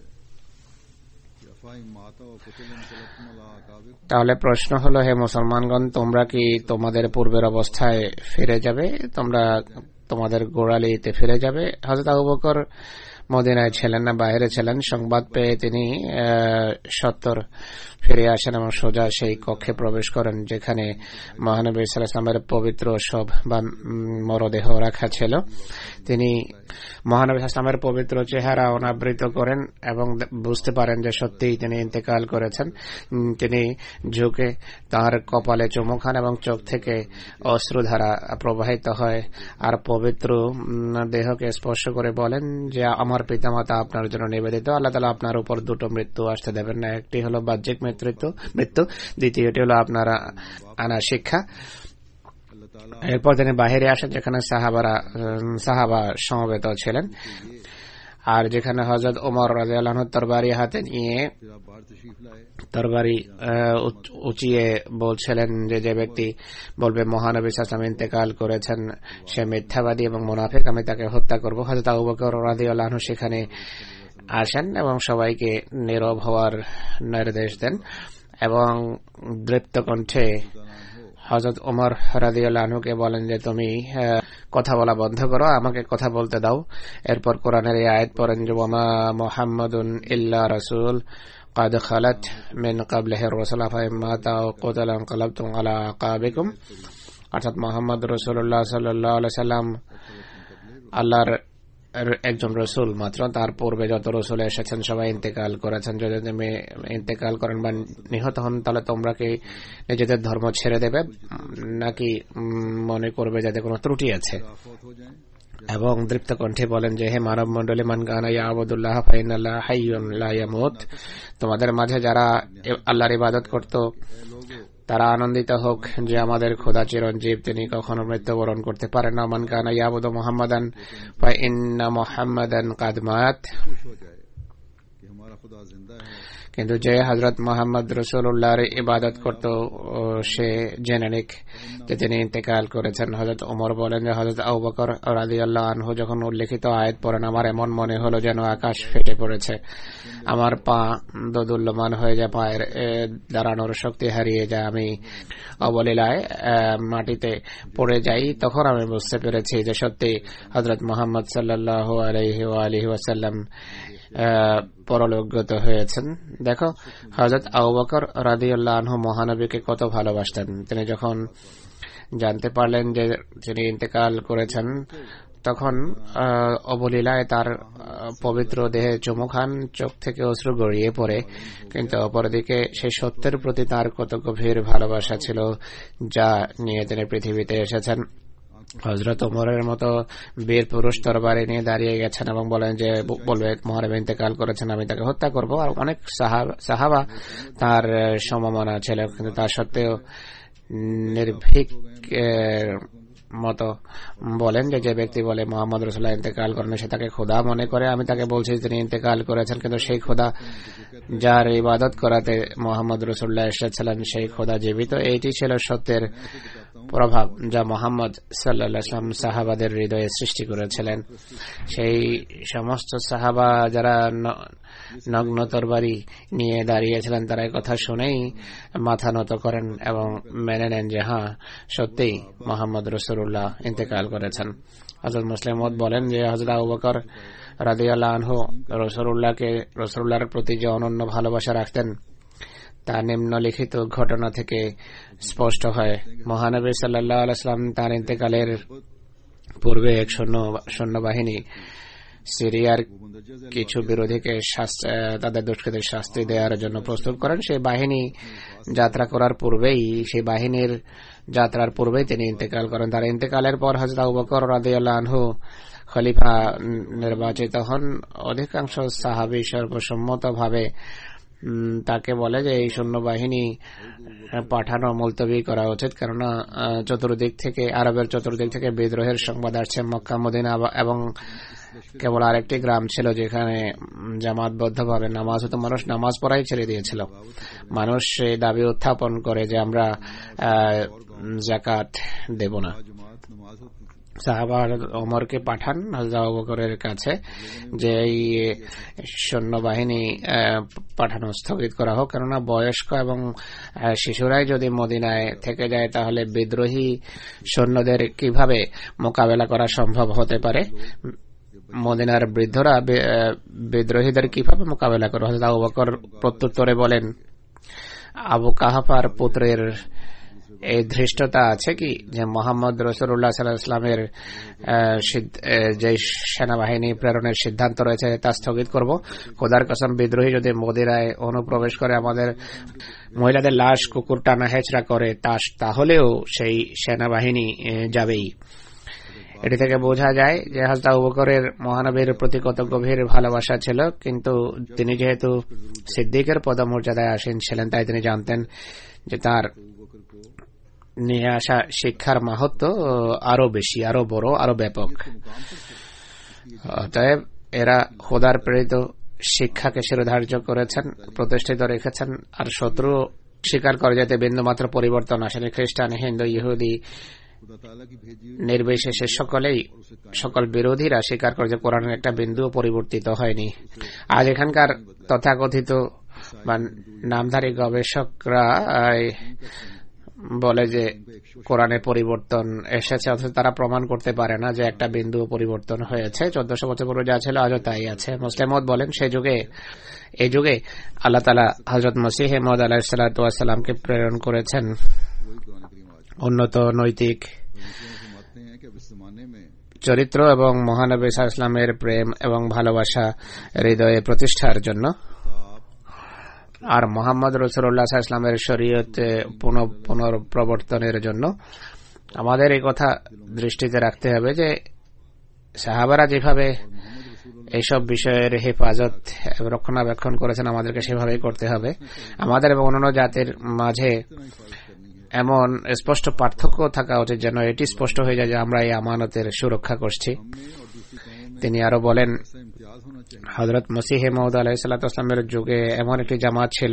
S3: তাহলে প্রশ্ন হলো, হে মুসলমানগণ, তোমরা কি তোমাদের পূর্বের অবস্থায় ফিরে যাবে? তোমরা তোমাদের গোড়ালিতে ফিরে যাবে? হযরত আবু বকর মদিনায় ছিলেন না, বাইরে ছিলেন। সংবাদ পেয়ে তিনি সত্তর ফিরে আসেন এবং সোজা সেই কক্ষে প্রবেশ করেন যেখানে মহানবী সাল্লাল্লাহু আলাইহি ওয়াসাল্লামের পবিত্র সব বা মরদেহ রাখা ছিল। তিনি মহানবী সাল্লাল্লাহু আলাইহি ওয়াসাল্লামের পবিত্র চেহারা অনাবৃত করেন এবং বুঝতে পারেন যে সত্যিই তিনি ইন্তেকাল করেছেন। তিনি ঝুঁকে তার কপালে চুমু খান এবং চোখ থেকে অশ্রুধারা প্রবাহিত হয় আর পবিত্র দেহকে স্পর্শ করে বলেন যে আমার পিতামাতা আপনার জন্য নিবেদিত, আল্লাহ তাআলা আপনার উপর দুটো মৃত্যু আসতে দেবেন না। একটি হলো বাহ্যিক মৃত্যু মৃত্যু দ্বিতীয়টি হলো আপনার আনা শিক্ষা। এরপর তিনি বাহিরে আসেন যেখানে সাহাবারা সাহাবা সমবেত ছিলেন আর যেখানে হযরত ওমর রাদিয়াল্লাহু আনহু তরবারি হাতে নিয়ে তরবারি উঁচিয়ে বলছিলেন যে যে ব্যক্তি বলবে মহানবী সাল্লাল্লাহু আলাইহি ওয়াসাল্লাম ইন্তেকাল করেছেন সে মিথ্যাবাদী এবং মুনাফিক, আমি তাকে হত্যা করব। হযরত আবু বকর রাদিয়াল্লাহু আনহু সেখানে আসেন এবং সবাইকে নীরব হওয়ার নির্দেশ দেন এবং দৃপ্ত কণ্ঠে হযরত ওমর রাদিয়াল্লাহু আনহুকে বলেন যে তুমি কথা বলা বন্ধ করো, আমাকে কথা বলতে দাও। এরপর কোরআনের এই আয়াত পড়েন যে ওয়ামা মুহাম্মাদুন ইল্লা রাসূল قد خلت من قبله الرسل فإن مات أو قتل انقلبتم على أعقابكم। অর্থাৎ মুহাম্মদ রাসূলুল্লাহ সাল্লাল্লাহু আলাইহি সাল্লাম আল্লাহর একজন রসুল মাত্র, তার পূর্বে যত রসুল এসেছেন সবাই ইন্তেকাল করেছেন। যদি তুমি ইন্তেকাল করেন বা নিহত হন তাহলে তোমরা কি নিজেদের ধর্ম ছেড়ে দেবে নাকি মনে করবে যাতে কোনো ত্রুটি আছে? এবং দৃপ্ত কণ্ঠে বলেন যে হে মানব মণ্ডলী, মান কানা ইয়াবুদুল্লাহ ফাইনাল্লাহ হাইয়ুন লা ইয়ামুত। তোমাদের মাঝে যারা আল্লাহর ইবাদত করত তারা আনন্দিত হোক যে আমাদের খোদা চিরঞ্জীব, তিনি কখনো মৃত্যুবরণ করতে পারেন না। মান কানা ইয়াবুদু মুহাম্মাদান ফাইন্না মুহাম্মাদান কাদ মাত। কিন্তু যে হযরত মুহাম্মদ রাসূলুল্লাহর ইবাদত করত সে জেনে নিক যে তিনি ইন্তেকাল করেছেন। হযরত ওমর বলেন যে হযরত আবু বকর রাদিয়াল্লাহু আনহু যখন উল্লেখিত আয়াত পড়েন আমার এমন মনে হলো যেন আকাশ ফেটে পড়েছে, আমার পা দোদুল্যমান হয়ে যায়, পায়ের দাঁড়ানোর শক্তি হারিয়ে যায়, আমি অবলীলায় মাটিতে পড়ে যাই। তখন আমি বুঝতে পেরেছি যে সত্যি হযরত মুহাম্মদ সাল্লাল্লাহু আলাইহি ওয়া আলিহি ওয়াসাল্লাম পরলোকগত হয়েছেন। দেখো হযরত আবু বকর রাদিয়াল্লাহু আনহু মহানবীকে কত ভালোবাসতেন। তিনি যখন জানতে পারলেন যে তিনি ইন্তেকাল করেছেন তখন অবলীলায় তার পবিত্র দেহে চুমু খান, চোখ থেকে অশ্রু গড়িয়ে পড়ে। কিন্তু অপরদিকে সেই সত্যের প্রতি তার কত গভীর ভালোবাসা ছিল যা নিয়ে তিনি পৃথিবীতে এসেছেন। হযরত ওমরের মতো বীর পুরুষ তরবারি নিয়ে দাঁড়িয়ে গেছেন এবং বলেন যে বলবে মহানবী ইন্তেকাল করেছেন, আমি তাকে হত্যা করব। আর অনেক সাহাবা তার সমমনা ছিল, কিন্তু তা সত্ত্বেও নির্ভীক মতো বলেন যে যে ব্যক্তি বলে মুহাম্মদ রাসূলুল্লাহ ইন্তেকাল করেন সে তাকে খোদা মনে করে। আমি তাকে বলছি তিনি ইন্তেকাল করেছেন, কিন্তু সেই খোদা যার ইবাদত করাতে মুহাম্মদ রাসূলুল্লাহ এসেছিলেন সেই খোদা জীবিত। এইটি ছিল সত্যের প্রভাব যা মুহাম্মদ সাল্লাল্লাহু আলাইহি ওয়াসাল্লাম সাহাবাদের হৃদয়ে সৃষ্টি করেছিলেন। সেই সমস্ত সাহাবা যারা নগ্ন তরবারি নিয়ে দাঁড়িয়েছিলেন তারা এই কথা শুনেই মাথা নত করেন এবং মেনে নেন যে হ্যাঁ সত্যিই মুহাম্মদ রাসূলুল্লাহ ইন্তেকাল করেছেন। হযরত মুসলিম বলেন যে হযরত আবু বকর রাদিয়াল্লাহু আনহু রাসূলুল্লাহকে রাসূলুল্লাহর প্রতি যে অনন্য ভালোবাসা রাখতেন তা নিম্নলিখিত ঘটনা থেকে স্পষ্ট হয়। মহানবী সাল্লাল্লাহু আলাইহি ওয়াসাল্লাম তার ইন্তেকালের পূর্বে এক সৈন্যবাহিনী সিরিয়ার কিছু বিরোধীকে তাদের দুষ্কৃতির শাস্তি দেওয়ার জন্য প্রস্তুত করেন। সেই বাহিনী যাত্রা করার পূর্বেই সেই বাহিনীর যাত্রার পূর্বেই তিনি ইন্তেকাল করেন। তার ইন্তেকালের পর হযরত আবু বকর রাদিয়াল্লাহু আনহু খলিফা নির্বাচিত হন। অধিকাংশ সাহাবী সর্বসম্মতভাবে তাকে বলে যে এই সৈন্যবাহিনী পাঠানো মুলতবি করা উচিত, কেননা চতুর্দিক থেকে আরবের চতুর্দিক থেকে বিদ্রোহের সংবাদ আসছে। মক্কা মদিনা এবং কেবল আরেকটি গ্রাম ছিল যেখানে জামাতবদ্ধভাবে নামাজ হতো, মানুষ নামাজ পড়াই ছেড়ে দিয়েছিল। মানুষ এই দাবি উত্থাপন করে যে আমরা যাকাত দেব না। সাহাবা ওমরকে পাঠান হযরত আবু বকরের কাছে যে এই সৈন্যবাহিনী পাঠানো স্থগিত করা হোক, কেননা বয়স্ক এবং শিশুরাই যদি মদিনায় থেকে যায় তাহলে বিদ্রোহী সৈন্যদের কিভাবে মোকাবেলা করা সম্ভব হতে পারে, মদিনার বৃদ্ধরা বিদ্রোহীদের কিভাবে মোকাবেলা করে। হযরত আবু বকর প্রত্যুত্তরে বলেন আবু কাহাফার পুত্রের এই ধৃষ্টতা আছে কি যে মুহাম্মদ রাসূলুল্লাহ সাল্লাল্লাহু আলাইহি ওয়াসাল্লামের যে সেনাবাহিনী প্রেরণের সিদ্ধান্ত রয়েছে তা স্থগিত করব। খোদার কসম বিদ্রোহী যদি মদিনায় অনুপ্রবেশ করে আমাদের মহিলাদের লাশ কুকুর টানা হেঁচড়া করে তাহলেও সেই সেনাবাহিনী যাবেই। এটি থেকে বোঝা যায় যে হযরত আবু বকরের মহানবীর প্রতি কত গভীর ভালোবাসা ছিল, কিন্তু তিনি যেহেতু সিদ্দিকের পদমর্যাদায় আসীন ছিলেন তাই তিনি জানতেন যে তার নিয়ে আসা শিক্ষার মাহাত্ম্য আরো বেশি, আরো বড়, আরো ব্যাপক। অতএব এরা খোদার প্রেরিত শিক্ষাকে শিরোধার্য করেছেন, প্রতিষ্ঠিত রেখেছেন। আর শত্রু স্বীকার করে যাতে বিন্দুমাত্র পরিবর্তন আসেনি। খ্রিস্টান, হিন্দু, ইহুদি নির্বিশেষে সকলেই সকল বিরোধীরা স্বীকার করে যে কোরআনের একটা বিন্দু পরিবর্তিত হয়নি। আজ এখানকার তথাকথিত বা নামধারী গবেষকরা বলে যে কোরআনে পরিবর্তন এসেছে, অথচ তারা প্রমাণ করতে পারে না যে একটা বিন্দু পরিবর্তন হয়েছে। চোদ্দশো বছর পূর্বে যা ছিল আজও তাই আছে। মুসলিম মত বলেন সে যুগে এই যুগে আল্লাহ তাআলা হযরত মসিহ মাউদ আলাইহিস সালাতু ওয়াস সালামকে প্রেরণ করেছেন উন্নত নৈতিক চরিত্র এবং মহানবী সাল্লাল্লাহু আলাইহি ওয়াসাল্লামের প্রেম এবং ভালোবাসা হৃদয়ে প্রতিষ্ঠার জন্য, আর মোহাম্মদ রাসূলুল্লাহ সাল্লাল্লাহু আলাইহি ওয়াসাল্লামের শরীয়ত পুনঃপ্রবর্তনের জন্য। আমাদের এই কথা দৃষ্টিতে রাখতে হবে যে সাহাবারা যেভাবে এইসব বিষয়ের হেফাজত রক্ষণাবেক্ষণ করেছেন, আমাদেরকে সেভাবেই করতে হবে। আমাদের এবং অন্যান্য জাতির মাঝে এমন স্পষ্ট পার্থক্য থাকা উচিত যেন এটি স্পষ্ট হয়ে যায় যে আমরা এই আমানতের সুরক্ষা করছি। তিনি আরো বলেন, হযরত মসিহ মাউদ আলাইহিস সালাতু ওয়াস সালামের যুগে এমন একটি জামাত ছিল,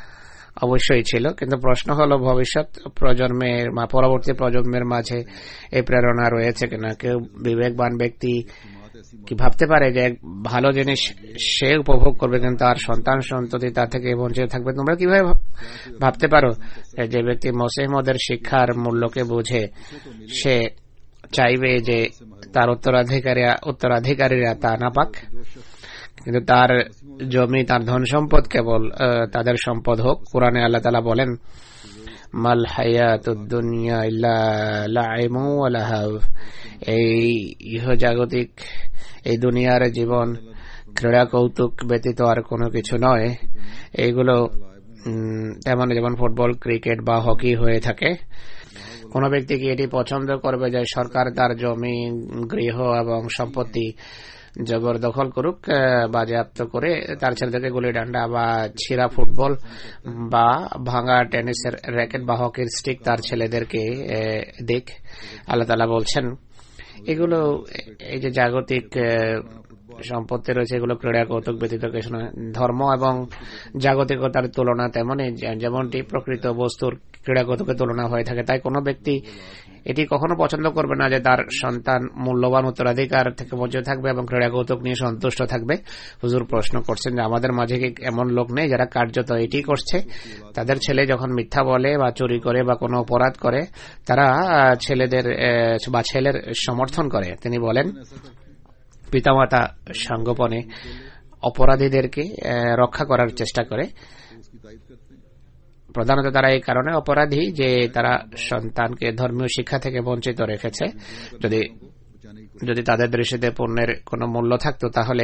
S3: অবশ্যই ছিল, কিন্তু প্রশ্ন হলো ভবিষ্যৎ প্রজন্মের বা পরবর্তী প্রজন্মের মাঝে এই প্রেরণা রয়েছে কিনা। কেউ বিবেকবান ব্যক্তি কি ভাবতে পারে যে ভালো জিনিস সে উপভোগ করবে কিন্তু তার সন্তান সন্ততি তার থেকে বঞ্চিত থাকবে? তোমরা কিভাবে ভাবতে পারো যে ব্যক্তি মসিহ মাউদের শিক্ষার মূল্যকে বুঝে সে চাইবে যে তার উত্তরাধিকারীরা উত্তরাধিকারীরা তা না পাক, কিন্তু তার জমি তার ধন সম্পদ কেবল তাদের সম্পদ হোক? কোরআনে আল্লাহ তাআলা বলেন, মাল হায়াতুদ দুনিয়া ইল্লা লাইবু ওয়া লাহব, এই ইহজাগতিক এই দুনিয়ার জীবন ক্রীড়া কৌতুক ব্যতীত আর কোনো কিছু নয়। এইগুলো তেমন যেমন ফুটবল, ক্রিকেট বা হকি হয়ে থাকে। কোন ব্যক্তি কি এটি পছন্দ করবে যে সরকার তার জমি, গৃহ এবং সম্পত্তি জবরদখল করুক, বাজেয়াপ্ত করে তার ছেলেদেরকে গুলি ডান্ডা বা ছিঁড়া ফুটবল বা ভাঙা টেনিসের র্যাকেট বা হকির স্টিক তার ছেলেদেরকে দিক? আল্লাহ তাআলা বলছেন এগুলো এই যে জাগতিক সম্পত্তি রয়েছে এগুলো ক্রীড়া কৌতুক ব্যতীত কিছু নয়। ধর্ম এবং জাগতিকতার তুলনা তেমনই যেমনটি প্রকৃত বস্তুর ক্রীড়া কৌতুকের তুলনা হয়ে থাকে। তাই কোনো ব্যক্তি এটি কখনো পছন্দ করবে না যে তার সন্তান মূল্যবান উত্তরাধিকার থেকে বঞ্চিত থাকবে এবং ক্রীড়া কৌতুক নিয়ে সন্তুষ্ট থাকবে। হুজুর প্রশ্ন করছেন যে আমাদের মাঝে কি এমন লোক নেই যারা কার্যত এটি করছে? তাদের ছেলে যখন মিথ্যা বলে বা চুরি করে বা কোনো অপরাধ করে তারা ছেলেদের বা ছেলের সমর্থন করে। তিনি বলেন পিতামাতা সাঙ্গোপনে অপরাধীদেরকে রক্ষা করার চেষ্টা করে। প্রধানত তারা এই কারণে অপরাধী যে তারা সন্তানকে ধর্মীয় শিক্ষা থেকে বঞ্চিত রেখেছে। যদি যদি তাদের দৃষ্টিতে পণ্যের কোনো মূল্য থাকতো তাহলে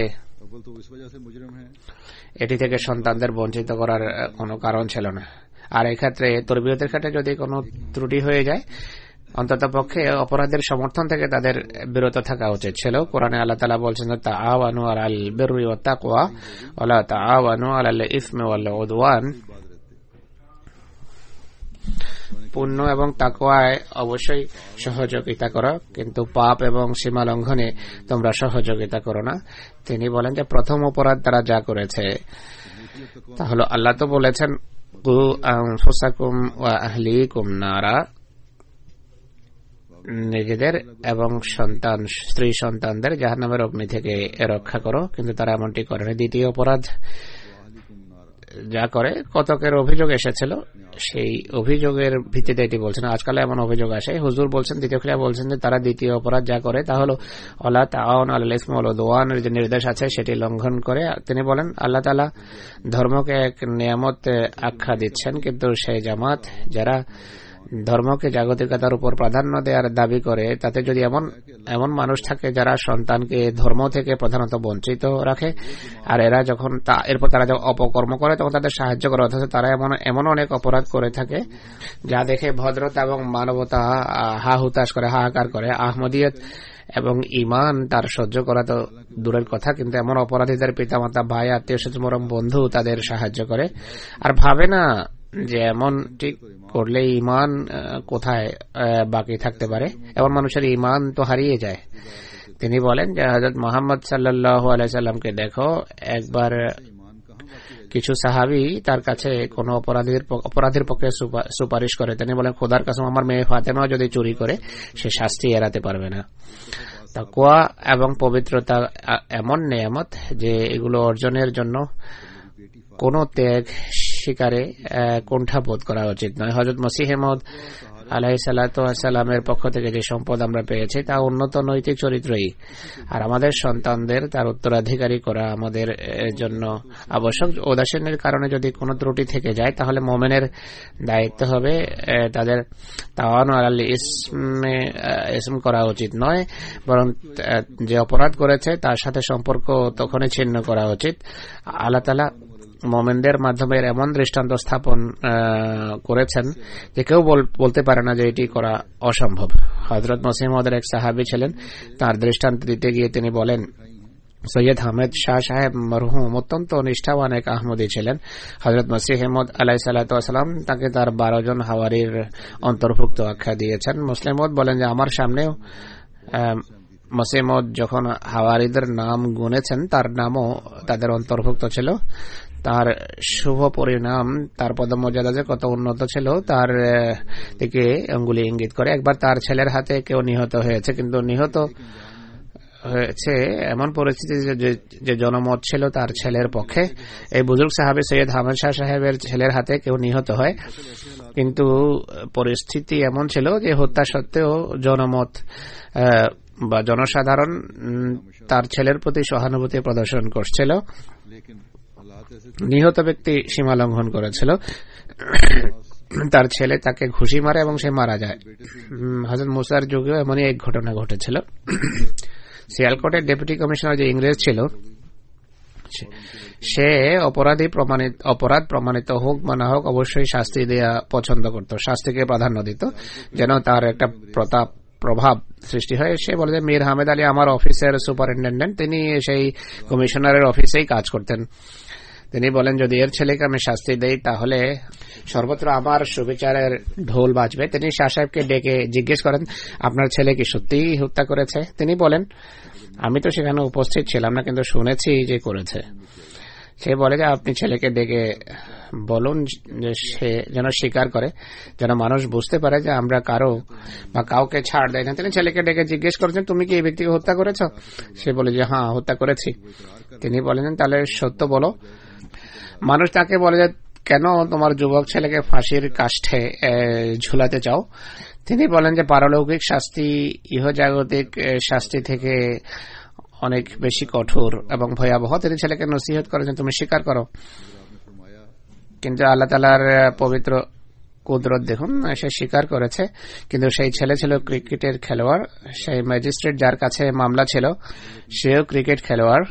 S3: এটি থেকে সন্তানদের বঞ্চিত করার কোনো কারণ ছিল না। আর এক্ষেত্রে তরবিয়তের ক্ষেত্রে যদি কোনো ত্রুটি হয়ে যায় অন্তত পক্ষে অপরাধের সমর্থন থেকে তাদের বিরত থাকা উচিত ছিল। কোরআনে আল্লাহ তাআলা বলছেন তাআওয়ানু আলাল বিররি ওয়াত তাকওয়া ওয়া লা তাআওয়ানু আলাল ইসমি ওয়াল উদওয়ান, পুণ্য এবং তাকওয়ায় অবশ্যই সহযোগিতা করো কিন্তু পাপ এবং সীমা লঙ্ঘনে তোমরা সহযোগিতা করো না। তিনি বলেন যে প্রথম অপরাধ তারা যা করেছে তা হলো আল্লাহ তো বলেছেন কু আনফুসাকুম ওয়া আহলিকুম নারা, নিজেদের এবং সন্তান স্ত্রী সন্তানদের জাহান্নামের অগ্নি থেকে রক্ষা করো, কিন্তু তারা এমনটি করে না। দ্বিতীয় অপরাধ যা করে কতকের অভিযোগ এসেছিল সেই অভিযোগের ভিত্তিতে এটি বলছেন। আজকাল এমন অভিযোগ আসে, হুজুর বলছেন দ্বিতীয় ক্রিয়া বলছেন যে তারা দ্বিতীয় অপরাধ যা করে তা হলো ওয়ালা তাআওয়ানু আলাল ইসমি ওয়াল উদওয়ানের যে নির্দেশ আছে সেটি লঙ্ঘন করে। তিনি বলেন আল্লাহ তাআলা ধর্মকে এক নিয়ামত আখ্যা দিচ্ছেন, কিন্তু সেই জামাত যারা ধর্মকে জাগতিকতার উপর প্রাধান্য দেওয়ার দাবি করে তাতে যদি এমন এমন মানুষ থাকে যারা সন্তানকে ধর্ম থেকে প্রধানত বঞ্চিত রাখে আর এরা যখন তা এরপর তারা যখন অপকর্ম করে তখন তাদের সাহায্য করে, অথচ তারা এমন এমন অনেক অপরাধ করে থাকে যা দেখে ভদ্রতা এবং মানবতা হা হুতাশ করে, হাহাকার করে। আহমদিয়ত এবং ইমান তার সহ্য করা তো দূরের কথা, কিন্তু এমন অপরাধীদের পিতামাতা, ভাই, আত্মীয় স্বজন, মরম বন্ধু তাদের সাহায্য করে আর ভাবে না যে এমন ঠিক করলে ইমান কোথায় বাকি থাকতে পারে, এমন মানুষের ইমান তো হারিয়ে যায়। তিনি বলেন যে হযরত মুহাম্মদ সাল্লাল্লাহু আলাইহি সাল্লামকে দেখো, একবার কিছু সাহাবী তার কাছে কোন অপরাধীর অপরাধীর পক্ষে সুপারিশ করে। তিনি বলেন খোদার কসম আমার মেয়ে ফাতেমা যদি চুরি করে সে শাস্তি এড়াতে পারবে না। তাকওয়া এবং পবিত্রতা এমন নিয়ামত যে এগুলো অর্জনের জন্য কোনো ত্যাগ শিকারে কুণ্ঠা বোধ করা উচিত নয়। হযরত মসিহ মাউদ আলাইহিসসালাতু ওয়াসসালামের পক্ষ থেকে যে সম্পদ আমরা পেয়েছি তা উন্নত নৈতিক চরিত্রই, আর আমাদের সন্তানদের তার উত্তরাধিকারী করা আমাদের জন্য আবশ্যক। উদাসীনের কারণে যদি কোনো ত্রুটি থেকে যায় তাহলে মুমিনের দায়িত্ব হবে তাদের তাওয়ান আলাল ইসমে ইসম করা উচিত নয়, বরং যে অপরাধ করেছে তার সাথে সম্পর্ক তখনই ছিন্ন করা উচিত। আল্লাহ তাআলা মোমেনদের মাধ্যমে এমন দৃষ্টান্ত স্থাপন করেছেন যে কেউ বলতে পারে না যে এটি করা অসম্ভব। হযরত মসিহ মাউদের এক সাহাবী ছিলেন, তার দৃষ্টান্ত দিতে গিয়ে তিনি বলেন, সৈয়দ হামিদ শাহ সাহেব মরহুম অত্যন্ত নিষ্ঠাবান এক আহমদী ছিলেন। হযরত মসিহ মাউদ আলাইহিসসালাতু ওয়াসসালাম তাকে তার বারো জন হাওয়ারির অন্তর্ভুক্ত আখ্যা দিয়েছেন। মুসলিম মাউদ বলেন যে আমার সামনেও মসিহ মাউদ যখন হাওয়ারিদের নাম গুনেছেন তার নামও তাদের অন্তর্ভুক্ত ছিল। তার শুভ পরিণাম তার পদমর্যাদা যে কত উন্নত ছিল তার দিকে আঙ্গুলি ইঙ্গিত করে। একবার তার ছেলের হাতে কেউ নিহত হয়েছে, কিন্তু নিহত হয়েছে এমন পরিস্থিতি যে জনমত ছিল তার ছেলের পক্ষে। এই বুজুর্গ সাহাবী সৈয়দ হামিদ শাহ সাহেবের ছেলের হাতে কেউ নিহত হয়, কিন্তু পরিস্থিতি এমন ছিল যে হত্যা সত্ত্বেও জনমত বা জনসাধারণ তার ছেলের প্রতি সহানুভূতি প্রদর্শন করছিল। নিহত ব্যক্তি সীমা লঙ্ঘন করেছিল, তার ছেলে তাকে ঘুষি মারে এবং সে মারা যায়। হযরত মুসার যুগেও এমনই এক ঘটনা ঘটেছিল। সিয়ালকোটের ডেপুটি কমিশনার যে ইংরেজ ছিল, সে অপরাধী প্রমাণিত অপরাধ প্রমাণিত হোক বা না হোক অবশ্যই শাস্তি দেওয়া পছন্দ করত, শাস্তিকে প্রাধান্য দিত যেন তার একটা প্রতাপ প্রভাব সৃষ্টি হয়। সে বলে যে মীর হামেদ আলী আমার অফিসের সুপারিনটেন্ডেন্ট, তিনি সেই কমিশনারের অফিসেই কাজ করতেন। তিনি বলেন যদি এর ছেলেকে আমি শাস্তি দেই তাহলে সর্বত্র আমার সুবিচারের ঢোল বাজবে। তিনি শাহ সাহেবকে ডেকে জিজ্ঞেস করেন আপনার ছেলে কি সত্যিই হত্যা করেছে? তিনি বলেন আমি তো সেখানে উপস্থিত ছিলাম না, কিন্তু শুনেছি যে করেছে। সে বলে যে আপনি ছেলেকে ডেকে বলুন যে সে যেন স্বীকার করে, যেন মানুষ বুঝতে পারে যে আমরা কারো বা কাউকে ছাড় দেয় না। তিনি ছেলেকে ডেকে জিজ্ঞেস করেছেন তুমি কি এই ব্যক্তিকে হত্যা করেছ? সে বলে যে হ্যাঁ হত্যা করেছি। তিনি বলেন তাহলে সত্য বলো। মানুষ তাকে বলে যে কেন তোমার যুবক ছেলেকে ফাঁসির কাষ্ঠে ঝুলাতে চাও? তিনি বলেন যে পারলৌকিক শাস্তি ইহজাগতিক শাস্তি থেকে অনেক বেশি কঠোর এবং ভয়াবহ। তিনি ছেলেকে নসিহত করেছেন তুমি স্বীকার করো, কিন্তু আল্লাহ তাআলার পবিত্র কুদরত দেখুন, সে স্বীকার করেছে। কিন্তু সেই ছেলে ছিল ক্রিকেটের খেলোয়াড়, সেই ম্যাজিস্ট্রেট যার কাছে মামলা ছিল সেও ক্রিকেট খেলোয়াড়।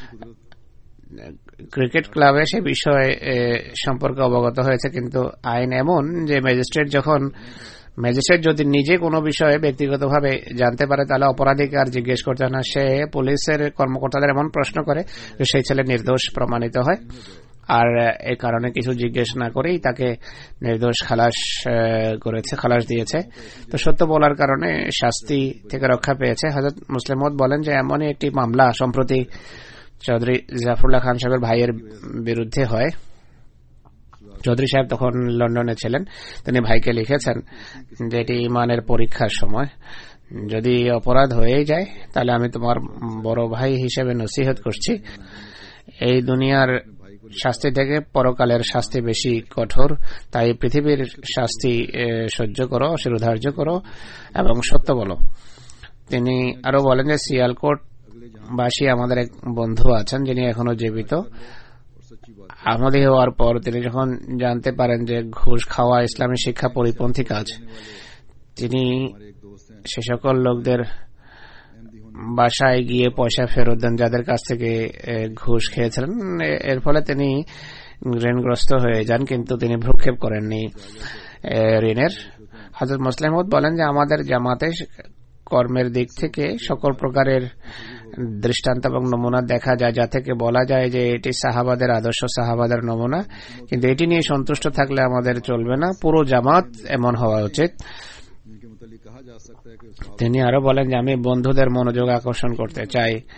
S3: ক্রিকেট ক্লাবে সে বিষয় সম্পর্কে অবগত হয়েছে, কিন্তু আইন এমন যে ম্যাজিস্ট্রেট যখন ম্যাজিস্ট্রেট যদি নিজে কোনো বিষয়ে ব্যক্তিগতভাবে জানতে পারে তাহলে অপরাধীকে আর জিজ্ঞেস করতে না, সে পুলিশের কর্মকর্তাদের এমন প্রশ্ন করে যে সেই ছেলে নির্দোষ প্রমাণিত হয়, আর এই কারণে কিছু জিজ্ঞেস না করেই তাকে নির্দোষ খালাস করেছে, খালাস দিয়েছে। তো সত্য বলার কারণে শাস্তি থেকে রক্ষা পেয়েছে। হযরত মুসলিম মাউদ বলেন যে এমনই একটি মামলা সম্প্রতি চৌধুরী জাফরুল্লাহ খান সাহেবের ভাইয়ের বিরুদ্ধে হয়। চৌধুরী সাহেব তখন লন্ডনে ছিলেন। তিনি ভাইকে লিখেছেন যে এটি ইমানের পরীক্ষার সময়, যদি অপরাধ হয়ে যায় তাহলে আমি তোমার বড় ভাই হিসেবে নসিহত করছি, এই দুনিয়ার শাস্তি থেকে পরকালের শাস্তি বেশি কঠোর, তাই পৃথিবীর শাস্তি সহ্য করো, শিরোধার্য করো এবং সত্য বলো। তিনি আরো বলেন যে সিয়ালকোট বাসী আমাদের এক বন্ধু আছেন যিনি এখনো জীবিত। আহমদী হওয়ার পর তিনি যখন জানতে পারেন যে ঘুষ খাওয়া ইসলামী শিক্ষা পরিপন্থী কাজ, তিনি সে সকল লোকদের বাসায় গিয়ে পয়সা ফেরত দেন যাদের কাছ থেকে ঘুষ খেয়েছিলেন। এর ফলে তিনি ঋণগ্রস্ত হয়ে যান, কিন্তু তিনি ভ্রুক্ষেপ করেননি ঋণের। হযরত মুসলিম মাউদ বলেন যে আমাদের জামাতে কর্মের দিক থেকে সকল প্রকারের দৃষ্টান্ত এবং নমুনা দেখা যায়, যা থেকে বলা যায় যে এটি সাহাবাদের আদর্শ, সাহাবাদের নমুনা, কিন্তু এটি নিয়ে সন্তুষ্ট থাকলে আমাদের চলবে না, পুরো জামাত এমন হওয়া উচিত। তিনি আরো বলেন যে আমি বন্ধুদের মনোযোগ আকর্ষণ করতে চাই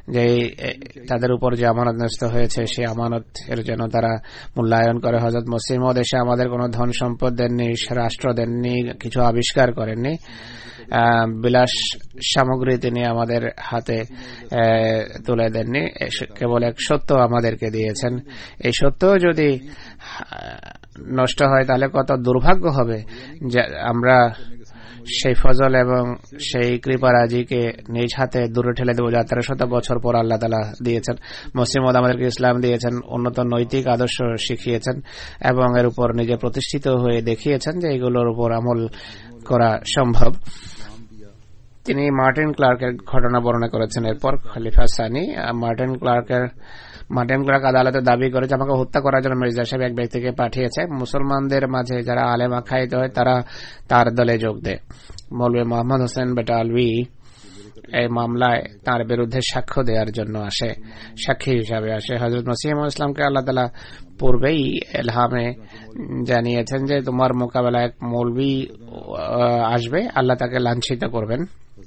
S3: যে তাদের উপর যে আমানত ন্যস্ত হয়েছে সেই আমানত এর জন্য তারা মূল্যায়ন করে। হযরত মসিহ মাউদ এসে আমাদের কোনো ধন সম্পদ দেননি, রাষ্ট্র দেননি, কিছু আবিষ্কার করেননি, বিলাস সামগ্রী তিনি আমাদের হাতে তুলে দেননি, কেবল এক সত্য আমাদেরকে দিয়েছেন। এই সত্য যদি নষ্ট হয় তাহলে কত দুর্ভাগ্য হবে যে আমরা সেই ফজল এবং সেই কৃপারাজিকে নিজ হাতে দূরে ঠেলে দেবো যা তেরো শত বছর পর আল্লাহ তাআলা দিয়েছেন। মসিহ মাউদ আমাদেরকে ইসলাম দিয়েছেন, উন্নত নৈতিক আদর্শ শিখিয়েছেন এবং এর উপর নিজে প্রতিষ্ঠিত হয়ে দেখিয়েছেন যে এগুলোর উপর আমল করা সম্ভব। তিনি মার্টিন ক্লার্কের ঘটনা বর্ণনা করেছেন। এরপর খলিফা সানি মার্টিন ক্লার্কের মার্টিন ক্লার্ক আদালতে দাবি করে যে আমাকে হত্যা করার জন্য মির্জা সাহেব এক ব্যক্তিকে পাঠিয়েছে। মুসলমানদের মাঝে যারা আলেম আখ্যায়িত হয় তারা তার দলে যোগ দেয়। মৌলভী মোহাম্মদ হোসেন বেটালভি এই মামলায় তার বিরুদ্ধে সাক্ষ্য দেওয়ার জন্য আসে, সাক্ষী হিসাবে আসে। হযরত মসিহ মাউদ ইসলামকে আল্লাহ তাআলা পূর্বেই এলহামে জানিয়েছেন যে তোমার মোকাবেলায় এক মৌলভী আসবে, আল্লাহ তাকে লাঞ্ছিত করবেন।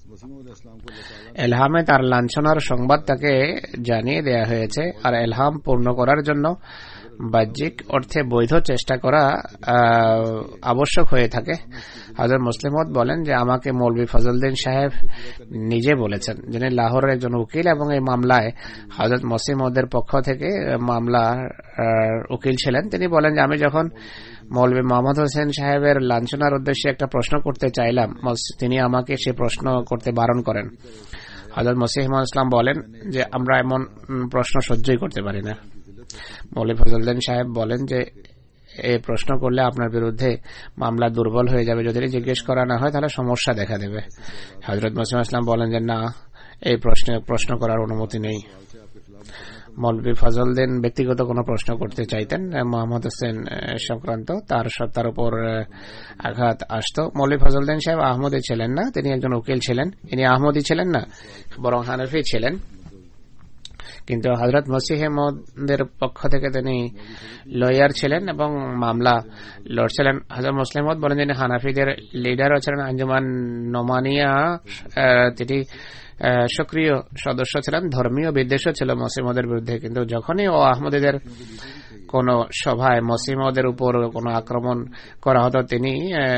S3: এলহামে তার লাঞ্ছনার সংবাদ তাকে জানিয়ে দেয়া হয়েছে, আর এলহাম পূর্ণ করার জন্য বাহ্যিক অর্থে বৈধ চেষ্টা করা আবশ্যক হয়ে থাকে। হযরত মুসলিম মাউদ বলেন যে আমাকে মৌলভী ফজলউদ্দিন সাহেব নিজে বলেছেন, যিনি লাহোরের একজন উকিল এবং এই মামলায় হযরত মসিহ মাউদের পক্ষ থেকে মামলার উকিল ছিলেন। তিনি বলেন যে আমি যখন মৌলভী মোহাম্মদ হোসেন সাহেবের লাঞ্ছনার উদ্দেশ্যে একটা প্রশ্ন করতে চাইলাম, তিনি আমাকে সে প্রশ্ন করতে বারণ করেন। হযরত মসিহ মাউদ ইসলাম বলেন যে আমরা এমন প্রশ্ন সহ্যই করতে পারি না। মৌলভী ফজলউদ্দিন সাহেব বলেন যে এই প্রশ্ন করলে আপনার বিরুদ্ধে মামলা দুর্বল হয়ে যাবে, যদি জিজ্ঞেস করা না হয় তাহলে সমস্যা দেখা দেবে। হযরত মসিহ মাউদ ইসলাম বলেন যে না, এই প্রশ্নে প্রশ্ন করার অনুমতি নেই। মৌলভী ফজলউদ্দিন ব্যক্তিগত কোনো প্রশ্ন করতে চাইতেন মোহাম্মদ হোসেন সংক্রান্ত, তার সত্তার উপর আঘাত আসত। মৌলভী ফজলউদ্দিন সাহেব আহমদী ছিলেন না, তিনি একজন উকিল ছিলেন। ইনি আহমদী ছিলেন না, বরং হানাফি ছিলেন, কিন্তু হযরত মসিহ মাউদের পক্ষ থেকে তিনি লয়ার ছিলেন এবং মামলা লড়ছিলেন। হযরত মুসলিম মাউদ বলেন যিনি হানাফিদের লিডারও ছিলেন, আঞ্জুমান নোমানিয়া তিনি সক্রিয় সদস্য ছিলেন, ধর্মীয় বিদ্বেষও ছিল মসিহ মাউদের বিরুদ্ধে। কিন্তু যখনই ও আহমদীদের কোন সভায় মসিহ মাউদের উপর কোন আক্রমণ করা হতো তিনি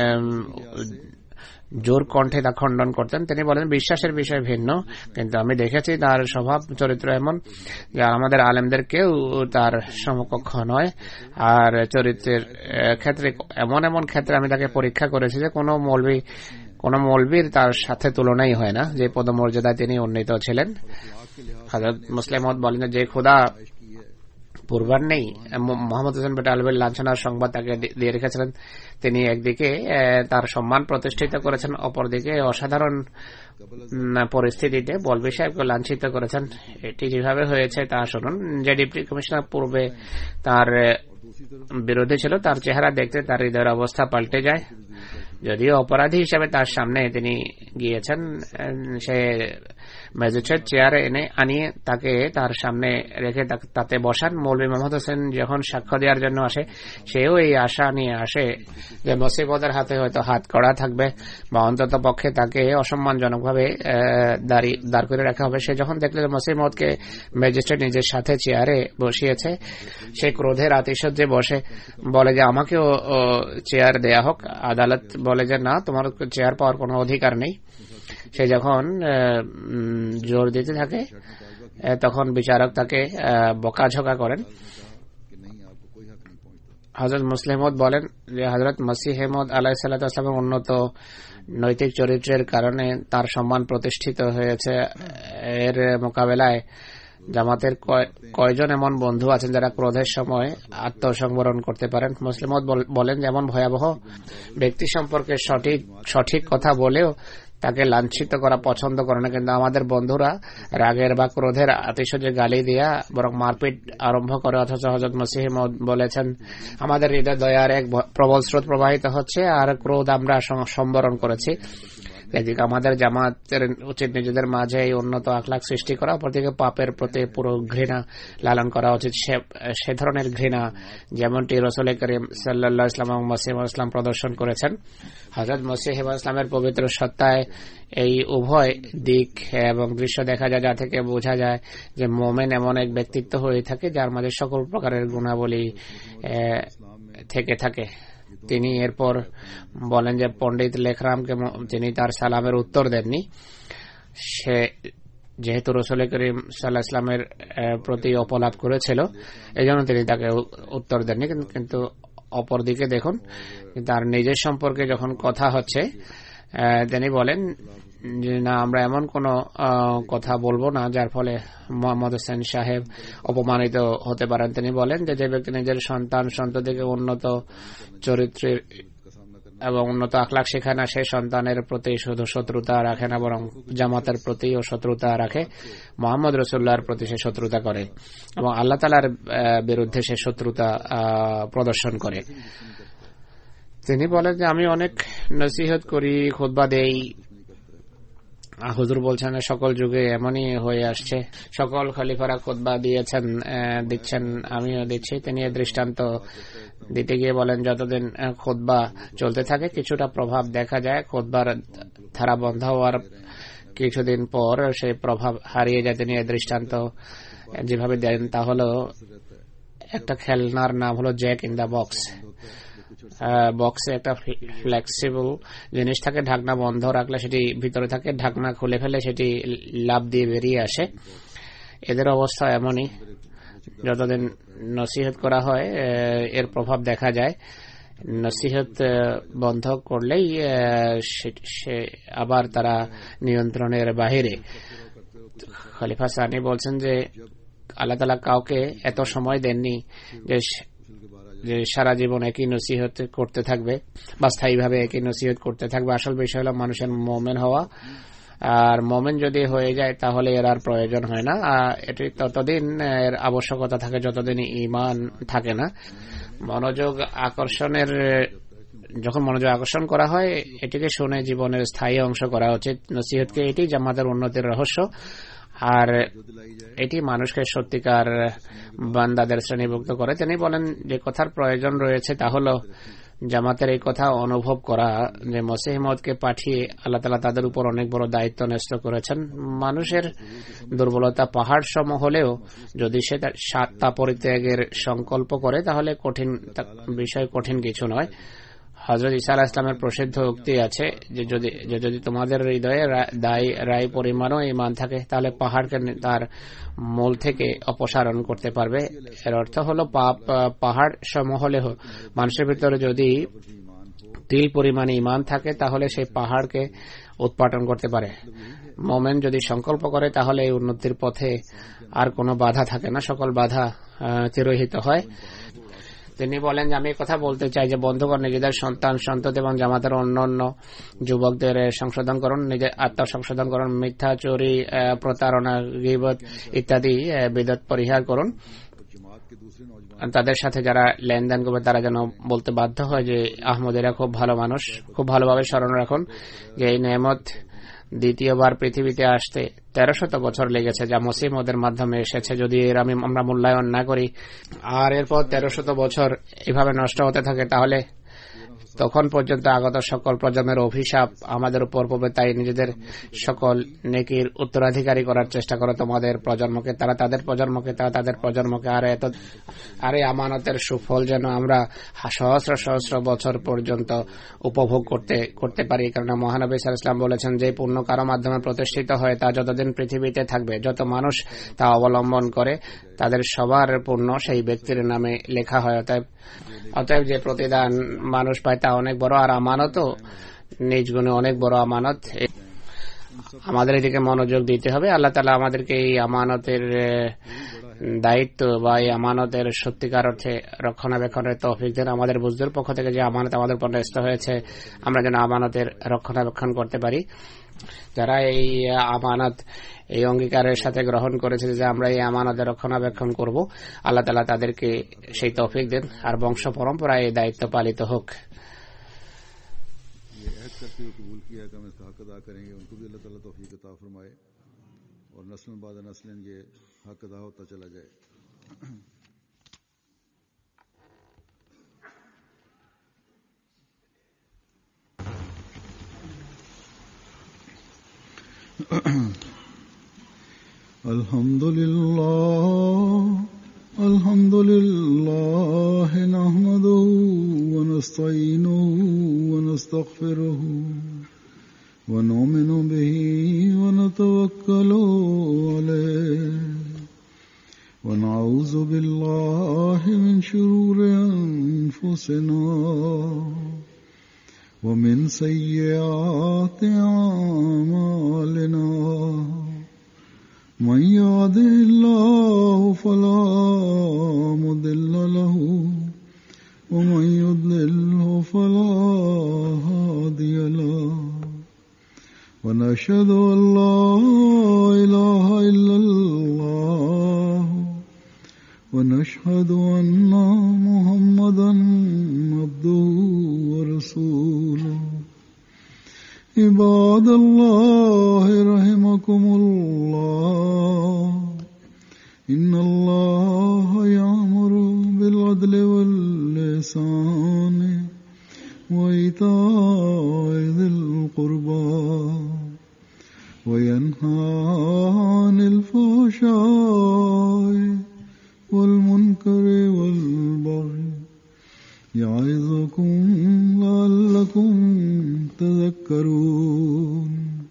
S3: জোর কণ্ঠে তা খণ্ডন করতেন। তিনি বলেন বিশ্বাসের বিষয় ভিন্ন, কিন্তু আমি দেখেছি তার স্বভাব চরিত্র এমন যে আমাদের আলেমদের কেউ তার সমকক্ষ নয়। আর চরিত্রের ক্ষেত্রে এমন এমন ক্ষেত্রে আমি তাকে পরীক্ষা করেছি যে কোনো মৌলভী কোন মৌলবীর তার সাথে তুলনাই হয় না, যে পদমর্যাদায় তিনি উন্নীত ছিলেন। হযরত মুসলিম মাউদ বলেন যে খোদা পূর্বার নেই, মোহাম্মদ হোসেন বেটালভির লাঞ্ছনার সংবাদ তাকে দিয়ে রেখেছিলেন। তিনি একদিকে তার সম্মান প্রতিষ্ঠিত করেছেন, অপরদিকে অসাধারণ পরিস্থিতিতে মৌলভী সাহেবকে লাঞ্ছিত করেছেন। এটি যেভাবে হয়েছে তা শুনুন। যে ডিপ্টি কমিশনার পূর্বে তার বিরোধী ছিল, তার চেহারা দেখতে তার হৃদয়ের অবস্থা পাল্টে যায়। যদিও অপরাধী হিসেবে তার সামনে তিনি গিয়েছেন, সে ম্যাজিস্ট্রেট চেয়ারে এনে আনিয়ে তাকে তার সামনে রেখে তাতে বসান। মৌলভী মোহাম্মদ হোসেন যখন সাক্ষ্য দেওয়ার জন্য আসে, সেও এই আশা নিয়ে আসে যে মসিহ মাউদের হাতে হয়তো হাত কড়া থাকবে বা অন্তত পক্ষে তাকে অসম্মানজনকভাবে দাঁড় করে রাখা হবে। সে যখন দেখল মসিহ মাউদকে ম্যাজিস্ট্রেট নিজের সাথে চেয়ারে বসিয়েছে, সে ক্রোধের আতিশয্যে বসে বলে যে আমাকেও চেয়ার দেয়া হোক। আদালত বলে যে না, তোমার চেয়ার পাওয়ার কোনো অধিকার নেই। সে যখন জোর দিতে থাকে তখন বিচারক তাকে বকাঝকা করেন। হযরত মুসলিম মাউদ বলেন যে হযরত মসিহ মাউদ আলাইহিস সালামের উন্নত নৈতিক চরিত্রের কারণে তার সম্মান প্রতিষ্ঠিত হয়েছে। এর মোকাবেলায় জামাতের কয়জন এমন বন্ধু আছেন যারা ক্রোধের সময় আত্মসংবরণ করতে পারেন? মুসলিম মাউদ বলেন যেমন ভয়াবহ ব্যক্তি সম্পর্কে সঠিক সঠিক কথা বলেও তাকে লাঞ্ছিত করা পছন্দ করে না, কিন্তু আমাদের বন্ধুরা রাগের বা ক্রোধের আতিশয্যে গালি দিয়া বরং মারপিট আরম্ভ করে। অথচ হযরত মসিহ মাউদ বলেছেন আমাদের হৃদয় দয়ার এক প্রবল স্রোত প্রবাহিত হচ্ছে আর ক্রোধ আমরা সম্বরণ করেছি। একদিকে আমাদের জামাতের উচিত নিজেদের মাঝে এই উন্নত আখলাক সৃষ্টি করা, অপরদিকে পাপের প্রতি পুরো ঘৃণা লালন করা উচিত। সে ধরনের ঘৃণা যেমনটি রাসূল করিম সাল্লাল্লাহু আলাইহি ওয়াসাল্লাম এবং মসিহ ইসলাম প্রদর্শন করেছেন। হযরত মসিহ ইসলামের পবিত্র সত্তায় এই উভয় দিক এবং দৃশ্য দেখা যায়, যা থেকে বোঝা যায় যে মোমেন এমন এক ব্যক্তিত্ব হয়ে থাকে যার মাঝে সকল প্রকারের গুণাবলী থেকে থাকে। তিনি এরপর বলেন যে পণ্ডিত লেখরামকে তিনি তার সালামের উত্তর দেননি। সে যেহেতু রাসূল করিম সাল্লাল্লাহু আলাইহি ওয়াসাল্লামের প্রতি অপলাপ করেছিল, এই জন্য তিনি তাকে উত্তর দেননি। কিন্তু অপরদিকে দেখুন, তার নিজের সম্পর্কে যখন কথা হচ্ছে তিনি বলেন যে না, আমরা এমন কোন কথা বলবো না যার ফলে মোহাম্মদ হোসেন সাহেব অপমানিত হতে পারেন। তিনি বলেন যে যে ব্যক্তি নিজের সন্তান সন্ততিকে উন্নত চরিত্রের এবং উন্নত আখলাক শেখায় না, সেই সন্তানের প্রতি শুধু শত্রুতা রাখে না, বরং জামাতের প্রতিও শত্রুতা রাখে, মোহাম্মদ রাসূলুল্লাহর প্রতি সে শত্রুতা করে এবং আল্লাহ তাআলার বিরুদ্ধে সে শত্রুতা প্রদর্শন করে। তিনি বলেন যে আমি অনেক নসিহত করি, খুতবা দেই। হুজুর বলছেন সকল যুগে এমনই হয়ে আসছে, সকল খলিফারা খুতবা দিয়েছেন, দিচ্ছেন, আমিও দিচ্ছি। তিনি এর দৃষ্টান্ত দিতে গিয়ে বলেন যতদিন খুতবা চলতে থাকে কিছুটা প্রভাব দেখা যায়, খুতবার ধারা বন্ধ হওয়ার কিছুদিন পর সেই প্রভাব হারিয়ে যায়। তিনি এর দৃষ্টান্ত যেভাবে দেন তা হলো একটা খেলনার নাম হলো জ্যাক ইন দ্য বক্স। বক্সে একটা ফ্লেক্সিবল জিনিস থাকে, ঢাকনা বন্ধ রাখলে সেটি ভিতরে থাকে, ঢাকনা খুলে ফেলে সেটি লাফ দিয়ে বেরিয়ে আসে। এদের অবস্থা এমনই, যতদিন নসিহত করা হয় এর প্রভাব দেখা যায়, নসিহত বন্ধ করলেই সে আবার তারা নিয়ন্ত্রণের বাহিরে। খলিফা সানি বলছেন যে আল্লাহ তাআলা কাউকে এত সময় দেননি যে যে সারা জীবন একই নসিহত করতে থাকবে বা স্থায়ীভাবে একই নসিহত করতে থাকবে। আসল বিষয় হলো মানুষের মোমেন হওয়া, আর মোমেন যদি হয়ে যায় তাহলে এর আর প্রয়োজন হয় না। এটি ততদিন এর আবশ্যকতা থাকে যতদিন ঈমান থাকে না। মনোযোগ আকর্ষণের যখন মনোযোগ আকর্ষণ করা হয়, এটিকে শুনে জীবনের স্থায়ী অংশ করা উচিত। নসিহতকে এটি জামাতের উন্নতির রহস্য, আর এটি মানুষকে সত্যিকার বান্দাদের শ্রেণীভুক্ত করে। তিনি বলেন যে কথার প্রয়োজন রয়েছে তা হলো জামাতের এই কথা অনুভব করা যে মসিহ মওউদকে পাঠিয়ে আল্লাহ তাআলা তাদের উপর অনেক বড় দায়িত্ব ন্যস্ত করেছেন। মানুষের দুর্বলতা পাহাড় সম হলেও যদি সে সাতটা পরিত্যাগের সংকল্প করে তাহলে কঠিন বিষয় কঠিন কিছু নয়। হযরত ঈসা আলাইহিস সালামের প্রসিদ্ধ উক্তি আছে যে যদি যদি তোমাদের হৃদয়ে দায় রায় পরিমাণও ঈমান থাকে তাহলে পাহাড়কে তার মূল থেকে অপসারণ করতে পারবে। এর অর্থ হলো পাপ পাহাড় সম হলেও মানুষের ভিতরে যদি তিল পরিমাণ ঈমান থাকে তাহলে সেই পাহাড়কে উৎপাটন করতে পারে। মোমেন যদি সংকল্প করে তাহলে এই উন্নতির পথে আর কোনো বাধা থাকে না, সকল বাধা তিরোহিত হয়। তিনি বলেন যে আমি কথা বলতে চাই যে বন্ধুগণ, নিজেদের সন্তান সন্ততি এবং জামাতের অন্যান্য যুবকদের সংশোধন করুন, নিজের আত্মা সংশোধন করুন, মিথ্যা, চুরি, প্রতারণা, গীবত ইত্যাদি বিদত পরিহার করুন। তাদের সাথে যারা লেনদেন করবে তারা যেন বলতে বাধ্য হয় যে আহমদেরা খুব ভালো মানুষ। খুব ভালোভাবে স্মরণ রাখুন যে এই নেয়ামত দ্বিতীয়বার পৃথিবীতে আসতে তেরো শত বছর লেগেছে, যা মসিহ মওউদের মাধ্যমে এসেছে। যদি এর আমি আমরা মূল্যায়ন না করি আর এরপর তেরো শত বছর এভাবে নষ্ট হতে থাকে তাহলে তখন পর্যন্ত আগত সকল প্রজন্মের অভিশাপ আমাদের উপর পড়বে। তাই নিজেদের সকল নেকির উত্তরাধিকারী করার চেষ্টা করো তোমাদের প্রজন্মকে, তারা তাদের প্রজন্মকে, তারা তাদের প্রজন্মকে। আর এত আর এই আমানতের সুফল যেন আমরা সহস্র সহস্র বছর পর্যন্ত উপভোগ করতে করতে পারি। কারণ মহানবী সাল্লাল্লাহু আলাইহি ওয়াসাল্লাম বলেছেন যে পুণ্য কারো মাধ্যমে প্রতিষ্ঠিত হয় তা যতদিন পৃথিবীতে থাকবে, যত মানুষ তা অবলম্বন করে তাদের সবার পুণ্য সেই ব্যক্তির নামে লেখা হয়। অতএব অতএব যে প্রতিদান মানুষ পায় তা অনেক বড়, আর আমানতও নিজ গুণে অনেক বড় আমানত। আমাদের এদিকে মনোযোগ দিতে হবে। আল্লাহ তাআলা আমাদেরকে এই আমানতের দায়িত্ব বা এই আমানতের সত্যিকার অর্থে রক্ষণাবেক্ষণের তৌফিক দেন। আমাদের বুজুর্গদের পক্ষ থেকে যে আমানত আমাদের উপর ন্যস্ত হয়েছে আমরা যেন আমানতের রক্ষণাবেক্ষণ করতে পারি। যারা এই আমানত এই অঙ্গীকারের সাথে গ্রহণ করেছে যে আমরা এই আমানতের রক্ষণাবেক্ষণ করব, আল্লাহ তাআলা তাদেরকে সেই তৌফিক দেন আর বংশ পরম্পরায় এই দায়িত্ব পালিত হোক।
S2: अदा करेंगे उनको भी अल्लाह ताला तौफीक अता फरमाए और नस्लन बाद नस्लन ये हक अदा होता चला जाए। अल्हम्दुलिल्लाह अल्हम्दुलिल्लाह नहमदुहु व नस्तईनुहु व नस्तगफिरुहु व नुमिनु बिही व नतवक्कलु अलैहि व नऊज़ु बिल्लाहि मिन शुरूरि अनफुसिना व मिन सय्यिआति अमालिना मन यहदिहिल्लाहु फला मुदिल्ल लहु व मन युद्लिल्हु फला हादिय लहु व नशहदु अन ला इलाहा इल्लल्लाह व नशहदु अन्ना मुहम्मदन अब्दुहु व रसूलुहु इबादल्लाह रहमकुमुल्लाह इन्नल्लाह यामुरु बिल अदलि वल इहसानि व ईताइ ज़िल क़ुर्बा व यन्हा अनिल फ़हशाइ वल मुनकरि वल बग़ि यइज़ुकुम लअल्लकुम तज़क्करून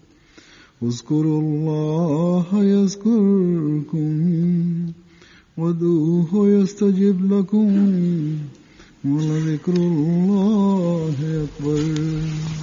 S2: उज़्कुरुल्लाह यज़्कुरकुम वदूहु यस्तजिब लकुम व लज़िक्रुल्लाहि अकबर।